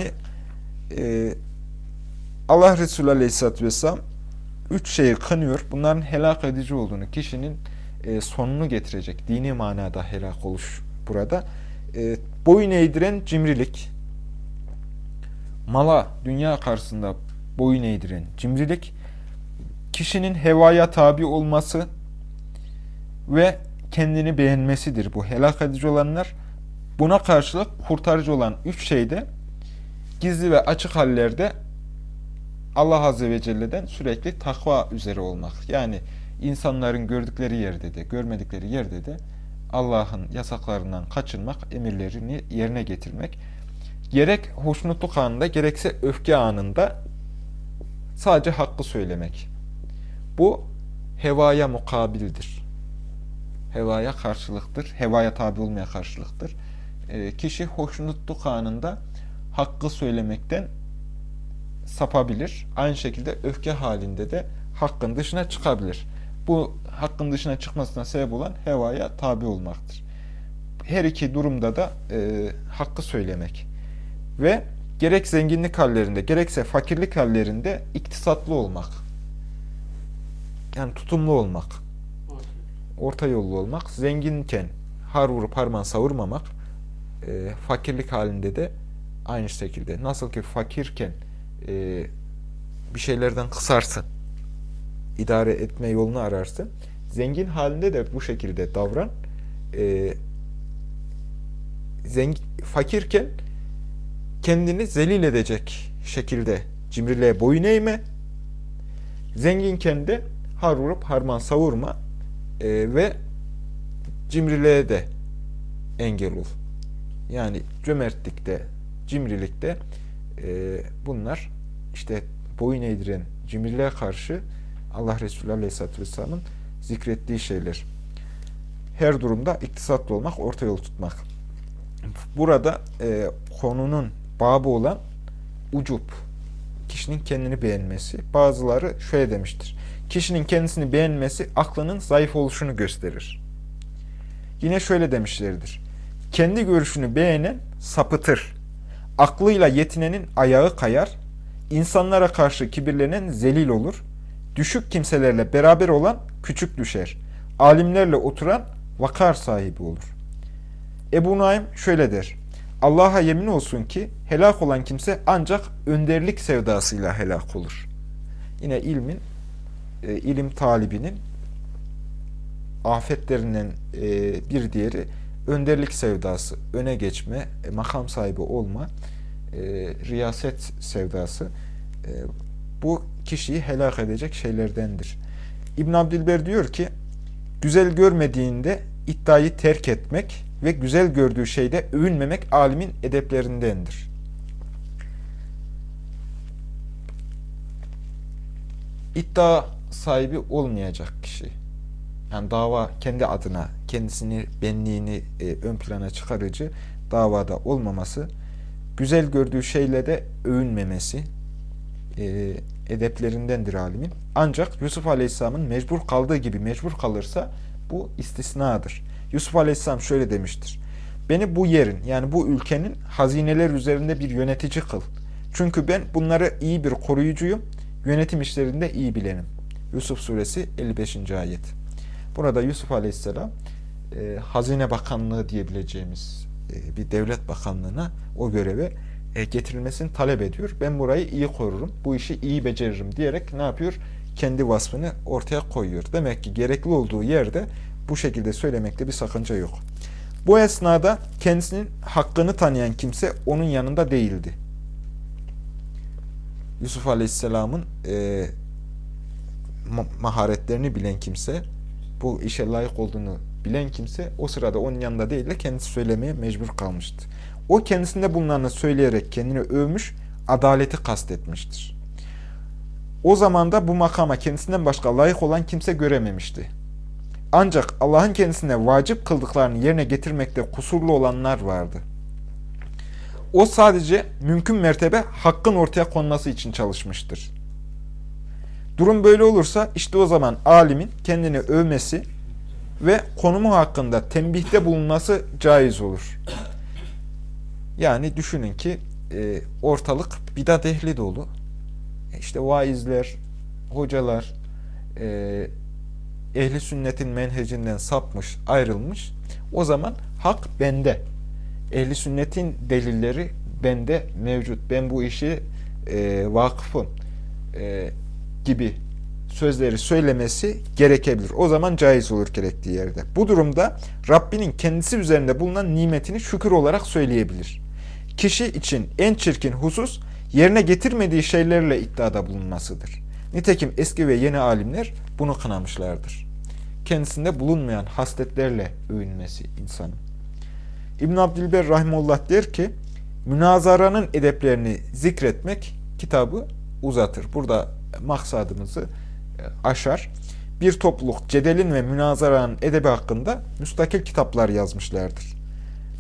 Allah Resulü Aleyhisselatü Vesselam 3 şeyi kınıyor. Bunların helak edici olduğunu, kişinin sonunu getirecek, dini manada helak oluş burada. Boyun eğdiren cimrilik, mala, dünya karşısında boyun eğdiren cimrilik, kişinin hevaya tabi olması ve kendini beğenmesidir bu helak edici olanlar. Buna karşılık kurtarıcı olan 3 şey de gizli ve açık hallerde Allah Azze ve Celle'den sürekli takva üzere olmak. Yani insanların gördükleri yerde de, görmedikleri yerde de Allah'ın yasaklarından kaçınmak, emirlerini yerine getirmek. Gerek hoşnutluk anında, gerekse öfke anında sadece hakkı söylemek. Bu hevaya mukabildir. Hevaya karşılıktır. Hevaya tabi olmaya karşılıktır. kişi hoşnutluk anında hakkı söylemekten sapabilir. Aynı şekilde öfke halinde de hakkın dışına çıkabilir. Bu hakkın dışına çıkmasına sebep olan hevaya tabi olmaktır. Her iki durumda da hakkı söylemek ve gerek zenginlik hallerinde gerekse fakirlik hallerinde iktisatlı olmak. Yani tutumlu olmak. Orta yollu olmak. Zenginken har vurup harman savurmamak. Fakirlik halinde de aynı şekilde. Nasıl ki fakirken bir şeylerden kısarsın, idare etme yolunu ararsın. Zengin halinde de bu şekilde davran. Fakirken kendini zelil edecek şekilde cimriliğe boyun eğme. Zenginken de har vurup harman savurma ve cimriliğe de engel ol. Yani cömertlikte, cimrilikte bunlar işte boyun eğdiren cimriliğe karşı Allah Resulü Aleyhisselatü Vesselam'ın zikrettiği şeyler. Her durumda iktisatlı olmak, orta yol tutmak. Burada konunun babı olan ucup, kişinin kendini beğenmesi. Bazıları şöyle demiştir. Kişinin kendisini beğenmesi aklının zayıf oluşunu gösterir. Yine şöyle demişlerdir. Kendi görüşünü beğenen sapıtır. Aklıyla yetinenin ayağı kayar. İnsanlara karşı kibirlenen zelil olur. Düşük kimselerle beraber olan küçük düşer. Alimlerle oturan vakar sahibi olur. Ebu Naim şöyle der. Allah'a yemin olsun ki helak olan kimse ancak önderlik sevdasıyla helak olur. Yine ilim talibinin afetlerinden bir diğeri önderlik sevdası, öne geçme, makam sahibi olma, riyaset sevdası. Bu kişiyi helak edecek şeylerdendir. İbn Abdilber diyor ki, güzel görmediğinde iddiayı terk etmek ve güzel gördüğü şeyde övünmemek alimin edeplerindendir. İddia sahibi olmayacak kişi, yani dava kendi adına, kendisini, benliğini ön plana çıkarıcı davada olmaması, güzel gördüğü şeyle de övünmemesi edeplerindendir alimin. Ancak Yusuf Aleyhisselam'ın mecbur kaldığı gibi mecbur kalırsa bu istisnadır. Yusuf Aleyhisselam şöyle demiştir. Beni bu yerin, yani bu ülkenin hazineler üzerinde bir yönetici kıl. Çünkü ben bunları iyi bir koruyucuyum, yönetim işlerinde iyi bilenim. Yusuf Suresi 55. ayet. Burada Yusuf Aleyhisselam Hazine Bakanlığı diyebileceğimiz bir devlet bakanlığına, o göreve getirilmesini talep ediyor. Ben burayı iyi korurum, bu işi iyi beceririm diyerek ne yapıyor? Kendi vasfını ortaya koyuyor. Demek ki gerekli olduğu yerde bu şekilde söylemekte bir sakınca yok. Bu esnada kendisinin hakkını tanıyan kimse onun yanında değildi. Yusuf Aleyhisselam'ın maharetlerini bilen kimse, bu işe layık olduğunu bilen kimse o sırada onun yanında değil de kendisi söylemeye mecbur kalmıştı. O kendisinde bulunanı söyleyerek kendini övmüş, adaleti kastetmiştir. O zaman da bu makama kendisinden başka layık olan kimse görememişti. Ancak Allah'ın kendisine vacip kıldıklarını yerine getirmekte kusurlu olanlar vardı. O sadece mümkün mertebe hakkın ortaya konması için çalışmıştır. Durum böyle olursa işte o zaman alimin kendini övmesi ve konumu hakkında tembihte bulunması caiz olur. Yani düşünün ki ortalık bidat ehli dolu. İşte vaizler, hocalar ehli sünnetin menhecinden sapmış, ayrılmış. O zaman hak bende. Ehli sünnetin delilleri bende mevcut. Ben bu işi vakıfım gibi sözleri söylemesi gerekebilir. O zaman caiz olur gerektiği yerde. Bu durumda Rabbinin kendisi üzerinde bulunan nimetini şükür olarak söyleyebilir. Kişi için en çirkin husus yerine getirmediği şeylerle iddiada bulunmasıdır. Nitekim eski ve yeni alimler bunu kınamışlardır. Kendisinde bulunmayan hasletlerle övünmesi insanın. İbn Abdilber rahimullah der ki, münazaranın edeplerini zikretmek kitabı uzatır. Burada maksadımızı aşar. Bir topluluk cedelin ve münazaranın edebi hakkında müstakil kitaplar yazmışlardır.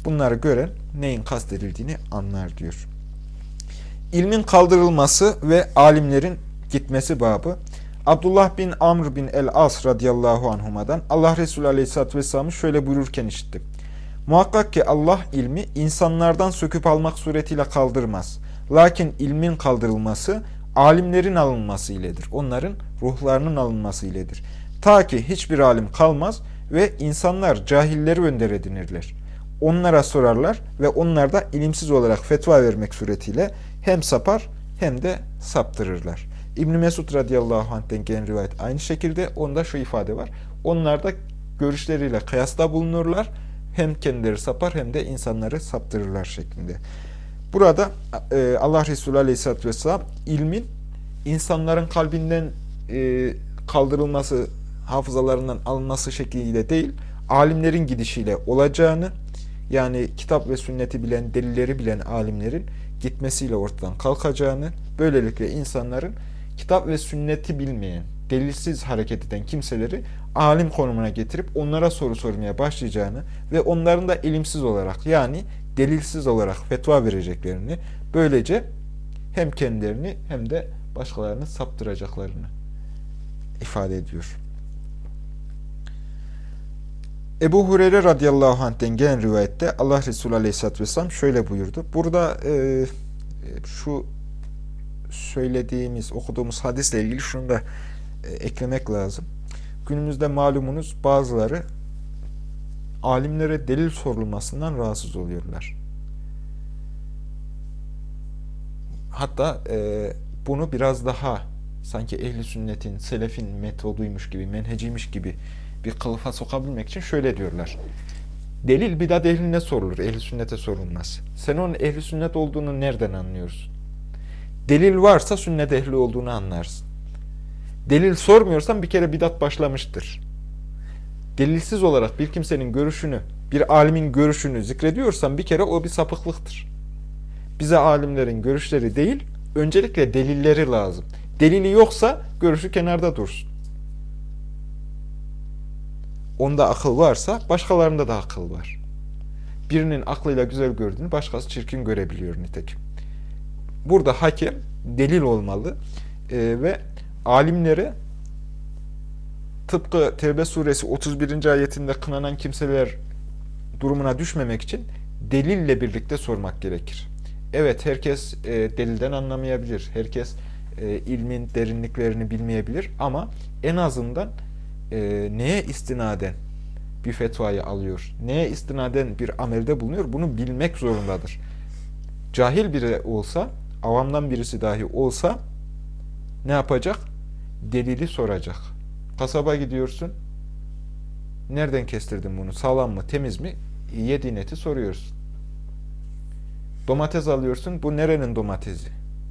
Bunları gören neyin kastedildiğini anlar diyor. İlmin kaldırılması ve alimlerin gitmesi babı. Abdullah bin Amr bin el-As radıyallahu anhuma'dan Allah Resulü aleyhisselatü vesselam'ı şöyle buyururken işittim. Muhakkak ki Allah ilmi insanlardan söküp almak suretiyle kaldırmaz. Lakin ilmin kaldırılması alimlerin alınması iledir. Onların ruhlarının alınması iledir. Ta ki hiçbir alim kalmaz ve insanlar cahilleri önder edinirler. Onlara sorarlar ve onlar da ilimsiz olarak fetva vermek suretiyle hem sapar hem de saptırırlar. İbn-i Mesud radıyallahu anh'ten gelen rivayet aynı şekilde. Onda şu ifade var. Onlar da görüşleriyle kıyasda bulunurlar. Hem kendileri sapar hem de insanları saptırırlar şeklinde. Burada Allah Resulü aleyhisselatü vesselam ilmin insanların kalbinden kaldırılması, hafızalarından alınması şekliyle değil, alimlerin gidişiyle olacağını, yani kitap ve sünneti bilen, delilleri bilen alimlerin gitmesiyle ortadan kalkacağını, böylelikle insanların kitap ve sünneti bilmeyen, delilsiz hareket eden kimseleri alim konumuna getirip onlara soru sormaya başlayacağını ve onların da ilimsiz olarak, yani delilsiz olarak fetva vereceklerini, böylece hem kendilerini hem de başkalarını saptıracaklarını ifade ediyor. Ebu Hureyre radıyallahu anh'ten gelen rivayette Allah Resulü aleyhisselatü vesselam şöyle buyurdu. Burada şu söylediğimiz, okuduğumuz hadisle ilgili şunu da eklemek lazım. Günümüzde malumunuz bazıları alimlere delil sorulmasından rahatsız oluyorlar. Hatta bunu biraz daha sanki ehli sünnetin, selefin metoduymuş gibi, menheciymiş gibi bir kılıfa sokabilmek için şöyle diyorlar. Delil bidat ehline sorulur, ehli sünnete sorulmaz. Sen onun ehli sünnet olduğunu nereden anlıyorsun? Delil varsa sünnet ehli olduğunu anlarsın. Delil sormuyorsan bir kere bidat başlamıştır. Delilsiz olarak bir kimsenin görüşünü, bir alimin görüşünü zikrediyorsan bir kere o bir sapıklıktır. Bize alimlerin görüşleri değil, öncelikle delilleri lazım. Delili yoksa görüşü kenarda dursun. Onda akıl varsa başkalarında da akıl var. Birinin aklıyla güzel gördüğünü başkası çirkin görebiliyor nitekim. Burada hakem delil olmalı ve alimlere tıpkı Tevbe suresi 31. ayetinde kınanan kimseler durumuna düşmemek için delille birlikte sormak gerekir. Evet, herkes delilden anlamayabilir. Herkes ilmin derinliklerini bilmeyebilir ama en azından neye istinaden bir fetvayı alıyor, neye istinaden bir amelde bulunuyor, bunu bilmek zorundadır. Cahil biri olsa, avamdan birisi dahi olsa ne yapacak? Delili soracak. Kasaba gidiyorsun, nereden kestirdin bunu, sağlam mı, temiz mi? Yediğin eti soruyorsun. Domates alıyorsun, bu nerenin domatesi?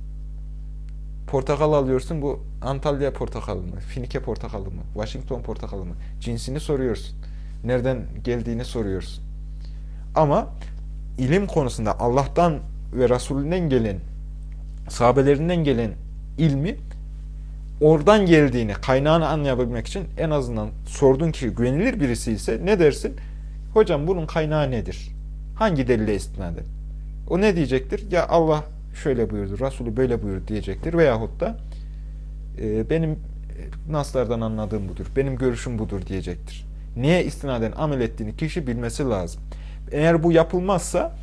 Portakal alıyorsun, bu Antalya portakalı mı, Finike portakalı mı, Washington portakalı mı? Cinsini soruyorsun. Nereden geldiğini soruyorsun. Ama ilim konusunda Allah'tan ve Resulünden gelen, sahabelerinden gelen ilmi oradan geldiğini, kaynağını anlayabilmek için en azından sorduğun kişi güvenilir birisi ise ne dersin? Hocam bunun kaynağı nedir? Hangi delile istinaden? O ne diyecektir? Ya Allah şöyle buyurdu, Resulü böyle buyurdu diyecektir. Veyahut da benim naslardan anladığım budur, benim görüşüm budur diyecektir. Neye istinaden amel ettiğini kişi bilmesi lazım. Eğer bu yapılmazsa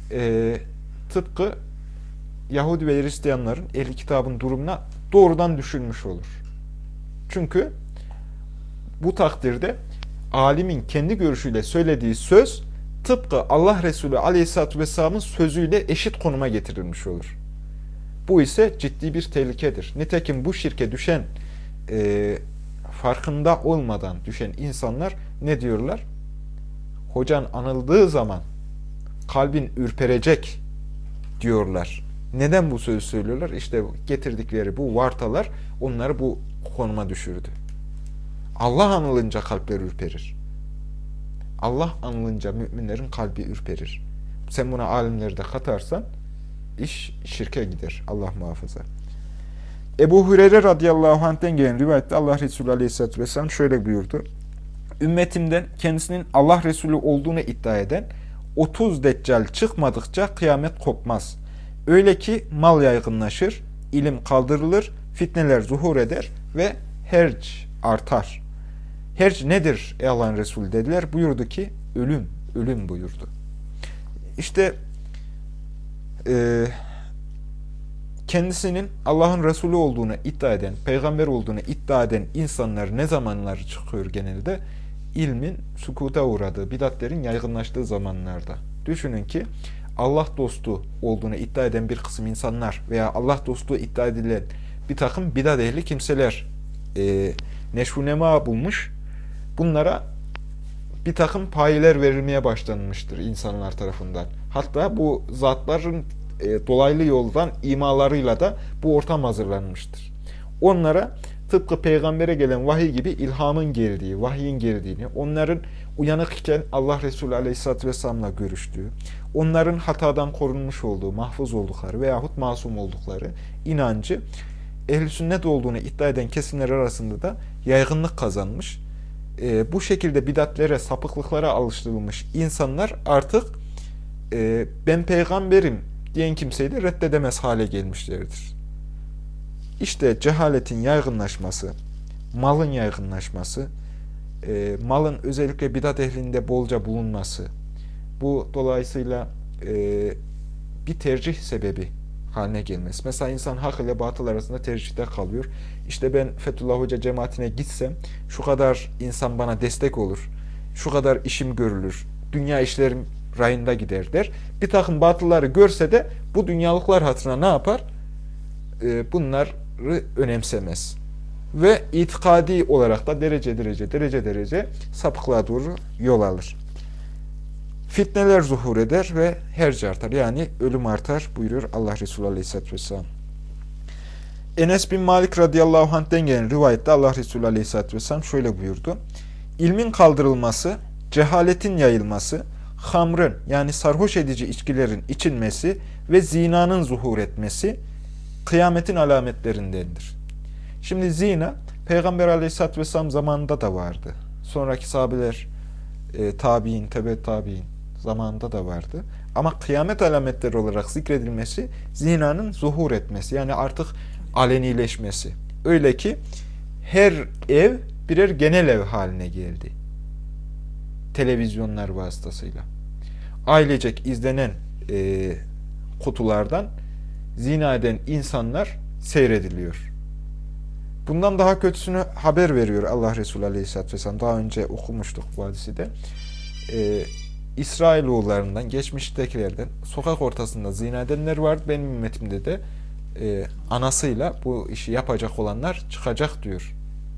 tıpkı Yahudi ve Hristiyanların ehli kitabın durumuna doğrudan düşülmüş olur. Çünkü bu takdirde alimin kendi görüşüyle söylediği söz tıpkı Allah Resulü Aleyhisselatü Vesselam'ın sözüyle eşit konuma getirilmiş olur. Bu ise ciddi bir tehlikedir. Nitekim bu şirke düşen, farkında olmadan düşen insanlar ne diyorlar? Hocan anıldığı zaman kalbin ürperecek diyorlar. Neden bu sözü söylüyorlar? İşte getirdikleri bu vartalar onları bu konuma düşürdü. Allah anılınca kalpler ürperir. Allah anılınca müminlerin kalbi ürperir. Sen buna alimleri de katarsan iş şirke gider. Allah muhafaza. Ebu Hureyre radıyallahu anh'ten gelen rivayette Allah Resulü aleyhisselatü vesselam şöyle buyurdu. Ümmetimden kendisinin Allah Resulü olduğunu iddia eden 30 deccal çıkmadıkça kıyamet kopmaz. Öyle ki mal yaygınlaşır, ilim kaldırılır, fitneler zuhur eder ve herc artar. Herc nedir ey Allah'ın Resulü dediler. Buyurdu ki ölüm, ölüm buyurdu. İşte kendisinin Allah'ın Resulü olduğunu iddia eden, peygamber olduğunu iddia eden insanlar ne zamanlar çıkıyor genelde? İlmin sükuta uğradığı, bidatlerin yaygınlaştığı zamanlarda. Düşünün ki Allah dostu olduğunu iddia eden bir kısım insanlar veya Allah dostu iddia edilen bir takım bidat ehli kimseler neşvunema bulmuş. Bunlara bir takım payeler verilmeye başlanmıştır insanlar tarafından. Hatta bu zatların dolaylı yoldan imalarıyla da bu ortam hazırlanmıştır. Onlara tıpkı peygambere gelen vahiy gibi ilhamın geldiği, vahyin geldiğini, onların uyanık iken Allah Resulü Aleyhisselatü Vesselam'la görüştüğü, onların hatadan korunmuş olduğu, mahfuz oldukları veyahut masum oldukları inancı ehl-i sünnet olduğunu iddia eden kesimler arasında da yaygınlık kazanmış. Bu şekilde bidatlere, sapıklıklara alıştırılmış insanlar artık ben peygamberim diyen kimseyi de reddedemez hale gelmişlerdir. İşte cehaletin yaygınlaşması, malın yaygınlaşması, malın özellikle bidat ehlinde bolca bulunması, bu dolayısıyla bir tercih sebebi haline gelmesi. Mesela insan hak ile batıl arasında tercihte kalıyor. İşte ben Fethullah Hoca cemaatine gitsem şu kadar insan bana destek olur, şu kadar işim görülür, dünya işlerim rayında gider der. Bir takım batılları görse de bu dünyalıklar hatırına ne yapar? Bunları önemsemez. Ve itikadi olarak da derece sapıklığa doğru yol alır. Fitneler zuhur eder ve herc artar. Yani ölüm artar buyuruyor Allah Resulü Aleyhisselatü Vesselam. Enes bin Malik radıyallahu anh'ten gelen rivayette Allah Resulü Aleyhisselatü Vesselam şöyle buyurdu. İlmin kaldırılması, cehaletin yayılması, hamrın yani sarhoş edici içkilerin içilmesi ve zinanın zuhur etmesi kıyametin alametlerindendir. Şimdi zina Peygamber Aleyhisselatü Vesselam zamanında da vardı. Sonraki sahabeler tabi'in, tebe tabi'in zamanında da vardı. Ama kıyamet alametleri olarak zikredilmesi zinanın zuhur etmesi yani artık alenileşmesi. Öyle ki her ev birer genel ev haline geldi. Televizyonlar vasıtasıyla. Ailecek izlenen kutulardan zina eden insanlar seyrediliyor. Bundan daha kötüsünü haber veriyor Allah Resulü Aleyhisselatü Vesselam. Daha önce okumuştuk bu hadisi de. İsrailoğullarından, geçmiştekilerden sokak ortasında zina edenler vardı. Benim ümmetimde de anasıyla bu işi yapacak olanlar çıkacak diyor.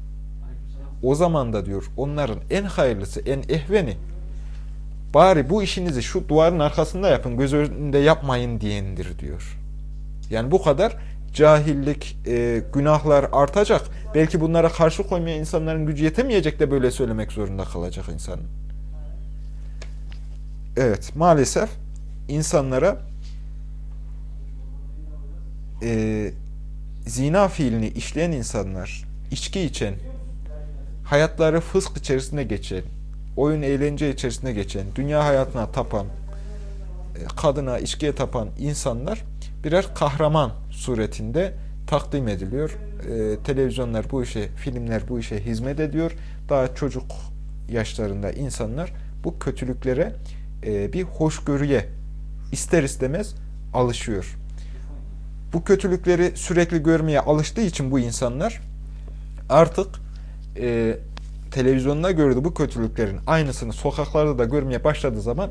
O zaman da diyor onların en hayırlısı, en ehveni bari bu işinizi şu duvarın arkasında yapın, göz önünde yapmayın diyendir diyor. Yani bu kadar cahillik, günahlar artacak. Belki bunlara karşı koymaya insanların gücü yetemeyecek de böyle söylemek zorunda kalacak insanın. Evet, maalesef insanlara zina fiilini işleyen insanlar, içki içen, hayatları fısk içerisinde geçen, oyun eğlence içerisinde geçen, dünya hayatına tapan, kadına, içkiye tapan insanlar birer kahraman suretinde takdim ediliyor. Televizyonlar bu işe, filmler bu işe hizmet ediyor. Daha çocuk yaşlarında insanlar bu kötülüklere bir hoşgörüye ister istemez alışıyor. Bu kötülükleri sürekli görmeye alıştığı için bu insanlar artık televizyonda gördüğü bu kötülüklerin aynısını sokaklarda da görmeye başladığı zaman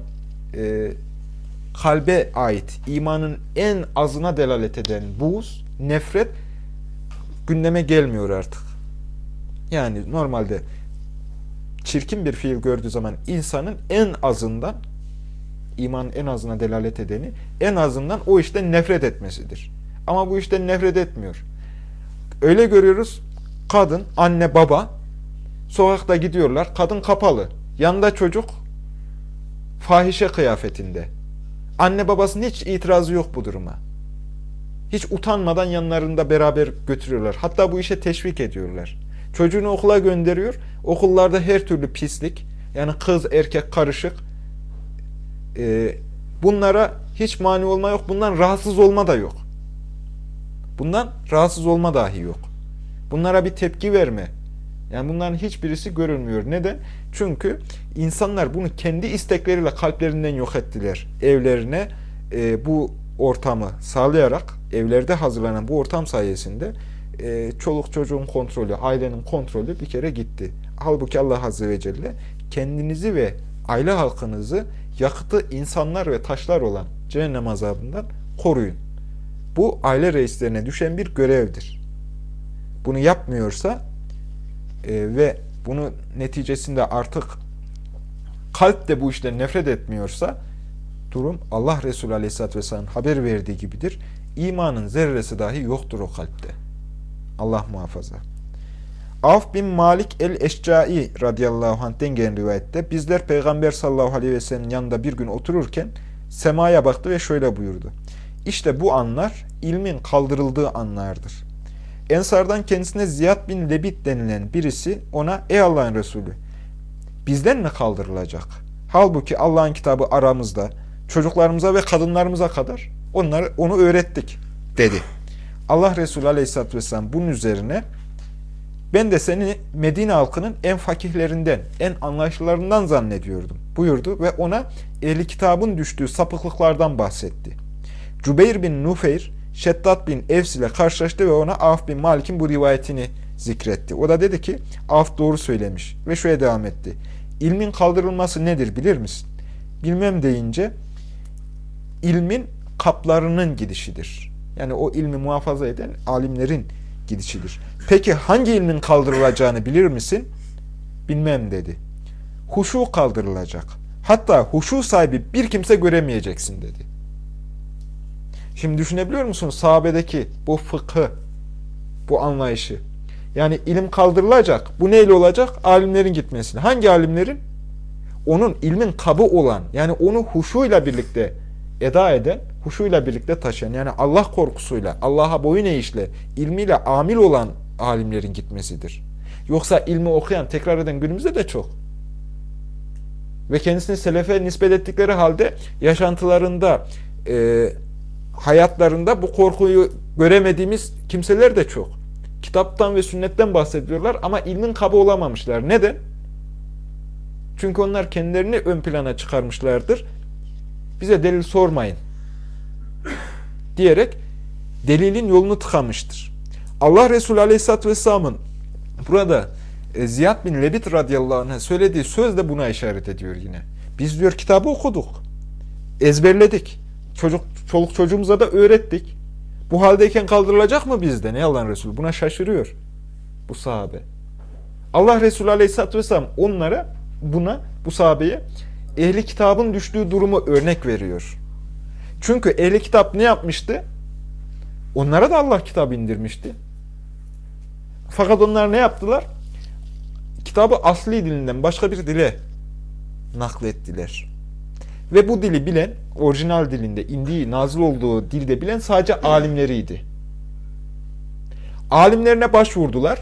kalbe ait, imanın en azına delalet eden buğz, nefret gündeme gelmiyor artık. Yani normalde çirkin bir fiil gördüğü zaman insanın en azından, imanın en azına delalet edeni, en azından o işten nefret etmesidir. Ama bu işten nefret etmiyor. Öyle görüyoruz, kadın, anne, baba sokakta gidiyorlar, kadın kapalı, yanında çocuk fahişe kıyafetinde. Anne babasının hiç itirazı yok bu duruma. Hiç utanmadan yanlarında beraber götürüyorlar. Hatta bu işe teşvik ediyorlar. Çocuğunu okula gönderiyor. Okullarda her türlü pislik, yani kız erkek karışık Bunlara hiç mani olma yok. Bundan rahatsız olma da yok. Bundan rahatsız olma dahi yok. Bunlara bir tepki verme. Yani bunların hiçbirisi görülmüyor. Neden? Çünkü insanlar bunu kendi istekleriyle kalplerinden yok ettiler. Evlerine bu ortamı sağlayarak, evlerde hazırlanan bu ortam sayesinde çoluk çocuğun kontrolü, ailenin kontrolü bir kere gitti. Halbuki Allah Azze ve Celle kendinizi ve aile halkınızı yakıtı insanlar ve taşlar olan cehennem azabından koruyun. Bu aile reislerine düşen bir görevdir. Bunu yapmıyorsa ve bunun neticesinde artık kalp de bu işten nefret etmiyorsa durum Allah Resulü Aleyhisselatü Vesselam'ın haber verdiği gibidir. İmanın zerresi dahi yoktur o kalpte. Allah muhafaza. Avf bin Malik el-Eşcai radıyallahu anh'ten gelen rivayette bizler Peygamber sallallahu aleyhi ve sellem'in yanında bir gün otururken semaya baktı ve şöyle buyurdu. İşte bu anlar ilmin kaldırıldığı anlardır. Ensardan kendisine Ziyad bin Lebit denilen birisi ona ey Allah'ın Resulü bizden mi kaldırılacak? Halbuki Allah'ın kitabı aramızda çocuklarımıza ve kadınlarımıza kadar onu öğrettik dedi. Allah Resulü Aleyhisselatü Vesselam bunun üzerine ben de seni Medine halkının en fakihlerinden, en anlayışlılarından zannediyordum buyurdu ve ona ehli kitabın düştüğü sapıklıklardan bahsetti. Cübeyr bin Nufeyr, Şeddat bin Evs ile karşılaştı ve ona Avf bin Malik'in bu rivayetini zikretti. O da dedi ki Avf doğru söylemiş ve şöyle devam etti. İlmin kaldırılması nedir bilir misin? Bilmem deyince ilmin kaplarının gidişidir. Yani o ilmi muhafaza eden alimlerin gidişidir. Peki hangi ilmin kaldırılacağını bilir misin? Bilmem dedi. Huşu kaldırılacak. Hatta huşu sahibi bir kimse göremeyeceksin dedi. Şimdi düşünebiliyor musunuz sahabedeki bu fıkhı, bu anlayışı? Yani ilim kaldırılacak. Bu neyle olacak? Alimlerin gitmesiyle. Hangi alimlerin? Onun ilmin kabı olan, yani onu huşuyla birlikte eda eden, huşuyla birlikte taşıyan, yani Allah korkusuyla, Allah'a boyun eğişle, ilmiyle amil olan alimlerin gitmesidir. Yoksa ilmi okuyan, tekrar eden günümüzde de çok. Ve kendisini selefe nispet ettikleri halde yaşantılarında, hayatlarında bu korkuyu göremediğimiz kimseler de çok. Kitaptan ve sünnetten bahsediyorlar ama ilmin kabı olamamışlar. Neden? Çünkü onlar kendilerini ön plana çıkarmışlardır. Bize delil sormayın diyerek delilin yolunu tıkamıştır. Allah Resulü Aleyhisselatü Vesselam'ın burada Ziyad bin Lebit radıyallahu anh'a söylediği söz de buna işaret ediyor yine. Biz diyor kitabı okuduk, ezberledik, çoluk çocuğumuza da öğrettik. Bu haldeyken kaldırılacak mı bizden? Ey Allah'ın Resulü? Buna şaşırıyor bu sahabe. Allah Resulü Aleyhisselatü Vesselam bu sahabeye ehli kitabın düştüğü durumu örnek veriyor. Çünkü ehli kitap ne yapmıştı? Onlara da Allah kitabı indirmişti. Fakat onlar ne yaptılar? Kitabı asli dilinden başka bir dile naklettiler. Ve bu dili bilen, orijinal dilinde, indiği, nazil olduğu dilde bilen sadece alimleriydi. Alimlerine başvurdular.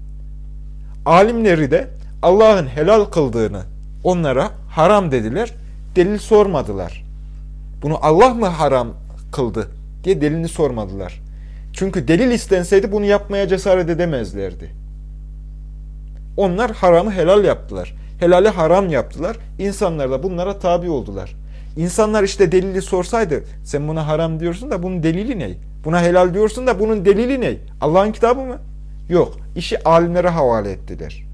Alimleri de Allah'ın helal kıldığını onlara haram dediler. Delil sormadılar. Bunu Allah mı haram kıldı diye delilini sormadılar. Çünkü delil istenseydi bunu yapmaya cesaret edemezlerdi. Onlar haramı helal yaptılar. Helali haram yaptılar. İnsanlar da bunlara tabi oldular. İnsanlar işte delili sorsaydı, sen buna haram diyorsun da bunun delili ne? Buna helal diyorsun da bunun delili ne? Allah'ın kitabı mı? Yok. İşi alimlere havale ettiler.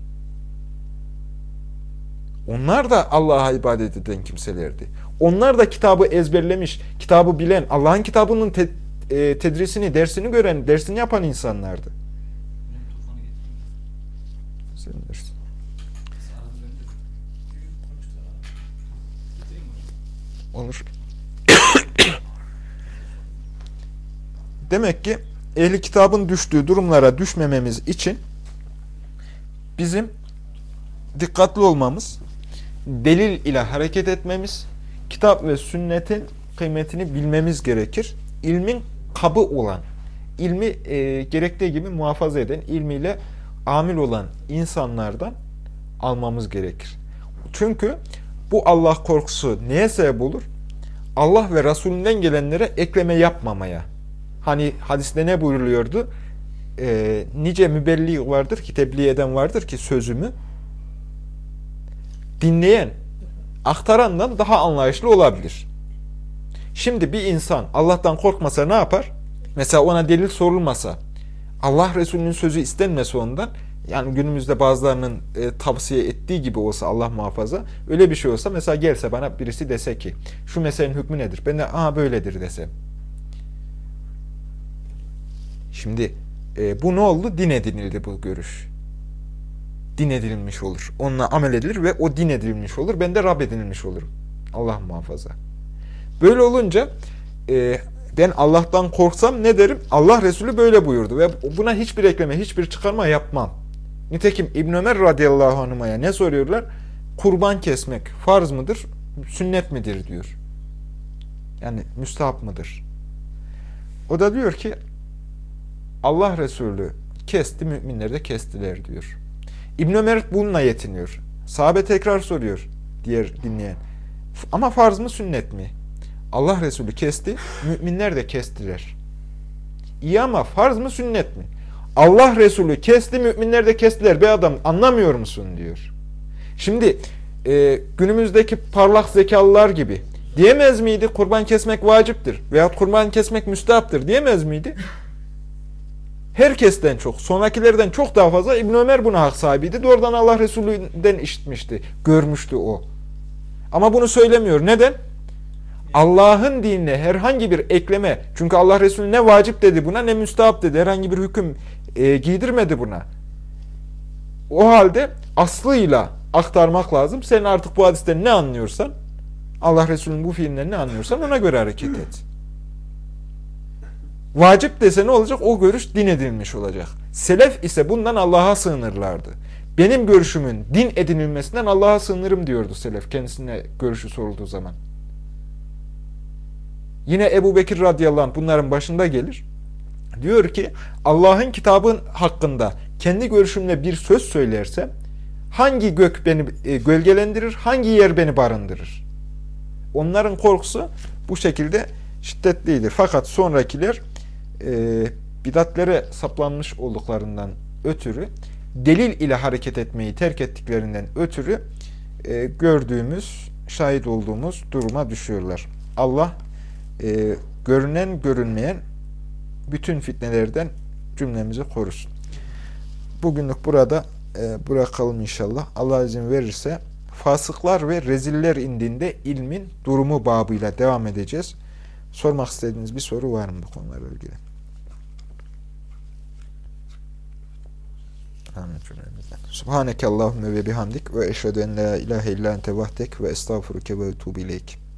Onlar da Allah'a ibadet eden kimselerdi. Onlar da kitabı ezberlemiş, kitabı bilen, Allah'ın kitabının tedrisini, dersini gören, dersini yapan insanlardı. Sen dersin. Olur. Demek ki ehli kitabın düştüğü durumlara düşmememiz için bizim dikkatli olmamız, delil ile hareket etmemiz, kitap ve sünnetin kıymetini bilmemiz gerekir. İlmin kabı olan, ilmi gerektiği gibi muhafaza eden, ilmiyle amil olan insanlardan almamız gerekir. Çünkü bu Allah korkusu neye sebep olur? Allah ve Resulünden gelenlere ekleme yapmamaya. Hani hadiste ne buyuruluyordu? Nice mübelliğ vardır ki, tebliğ eden vardır ki sözümü dinleyen, aktarandan daha anlayışlı olabilir. Şimdi bir insan Allah'tan korkmasa ne yapar? Mesela ona delil sorulmasa, Allah Resulü'nün sözü istenmese ondan, yani günümüzde bazılarının tavsiye ettiği gibi olsa, Allah muhafaza, öyle bir şey olsa, mesela gelse bana birisi dese ki, şu meselenin hükmü nedir? Ben de böyledir desem. Şimdi bu ne oldu? Din edinildi bu görüş. Din edinilmiş olur. Onunla amel edilir ve o din edinilmiş olur. Ben de Rab edinilmiş olurum. Allah muhafaza. Böyle olunca ben Allah'tan korksam ne derim? Allah Resulü böyle buyurdu ve buna hiçbir ekleme, hiçbir çıkarma yapmam. Nitekim İbn Ömer radıyallahu anh'a ne soruyorlar? Kurban kesmek farz mıdır, sünnet midir diyor. Yani müstahap mıdır? O da diyor ki Allah Resulü kesti, müminler de kestiler diyor. İbn Ömer bununla yetiniyor. Sahabe tekrar soruyor diğer dinleyen. Ama farz mı, sünnet mi? Allah Resulü kesti, müminler de kestiler. İyi ama farz mı, sünnet mi? Allah Resulü kesti, müminler de kestiler. Be adam, anlamıyor musun diyor. Şimdi günümüzdeki parlak zekalılar gibi diyemez miydi? Kurban kesmek vaciptir veyahut kurban kesmek müstehaptır diyemez miydi? Herkesten çok, sonrakilerden çok daha fazla İbn Ömer buna hak sahibiydi. Doğrudan Allah Resulü'nden işitmişti, görmüştü o. Ama bunu söylemiyor. Neden? Allah'ın dinine herhangi bir ekleme, çünkü Allah Resulü ne vacip dedi buna, ne müstahap dedi, herhangi bir hüküm giydirmedi buna. O halde aslıyla aktarmak lazım. Sen artık bu hadisten ne anlıyorsan, Allah Resulü'nün bu fiilinden ne anlıyorsan ona göre hareket et. Vacip dese ne olacak? O görüş din edinilmiş olacak. Selef ise bundan Allah'a sığınırlardı. Benim görüşümün din edinilmesinden Allah'a sığınırım diyordu selef kendisine görüşü sorulduğu zaman. Yine Ebu Bekir radıyallahu anh bunların başında gelir. Diyor ki Allah'ın kitabın hakkında kendi görüşümle bir söz söylersem hangi gök beni gölgelendirir, hangi yer beni barındırır? Onların korkusu bu şekilde şiddetliydi. Fakat sonrakiler bidatlere saplanmış olduklarından ötürü, delil ile hareket etmeyi terk ettiklerinden ötürü gördüğümüz, şahit olduğumuz duruma düşüyorlar. Allah görünen görünmeyen bütün fitnelerden cümlemizi korusun. Bugünlük burada bırakalım inşallah. Allah izin verirse fasıklar ve reziller indinde ilmin durumu babıyla devam edeceğiz. Sormak istediğiniz bir soru var mı bu konularla ilgili? Subhaneke Allahümme ve bihamdik ve eşhedü en la ilahe illa ente vahdek ve estağfuruke ve etubu ileyk.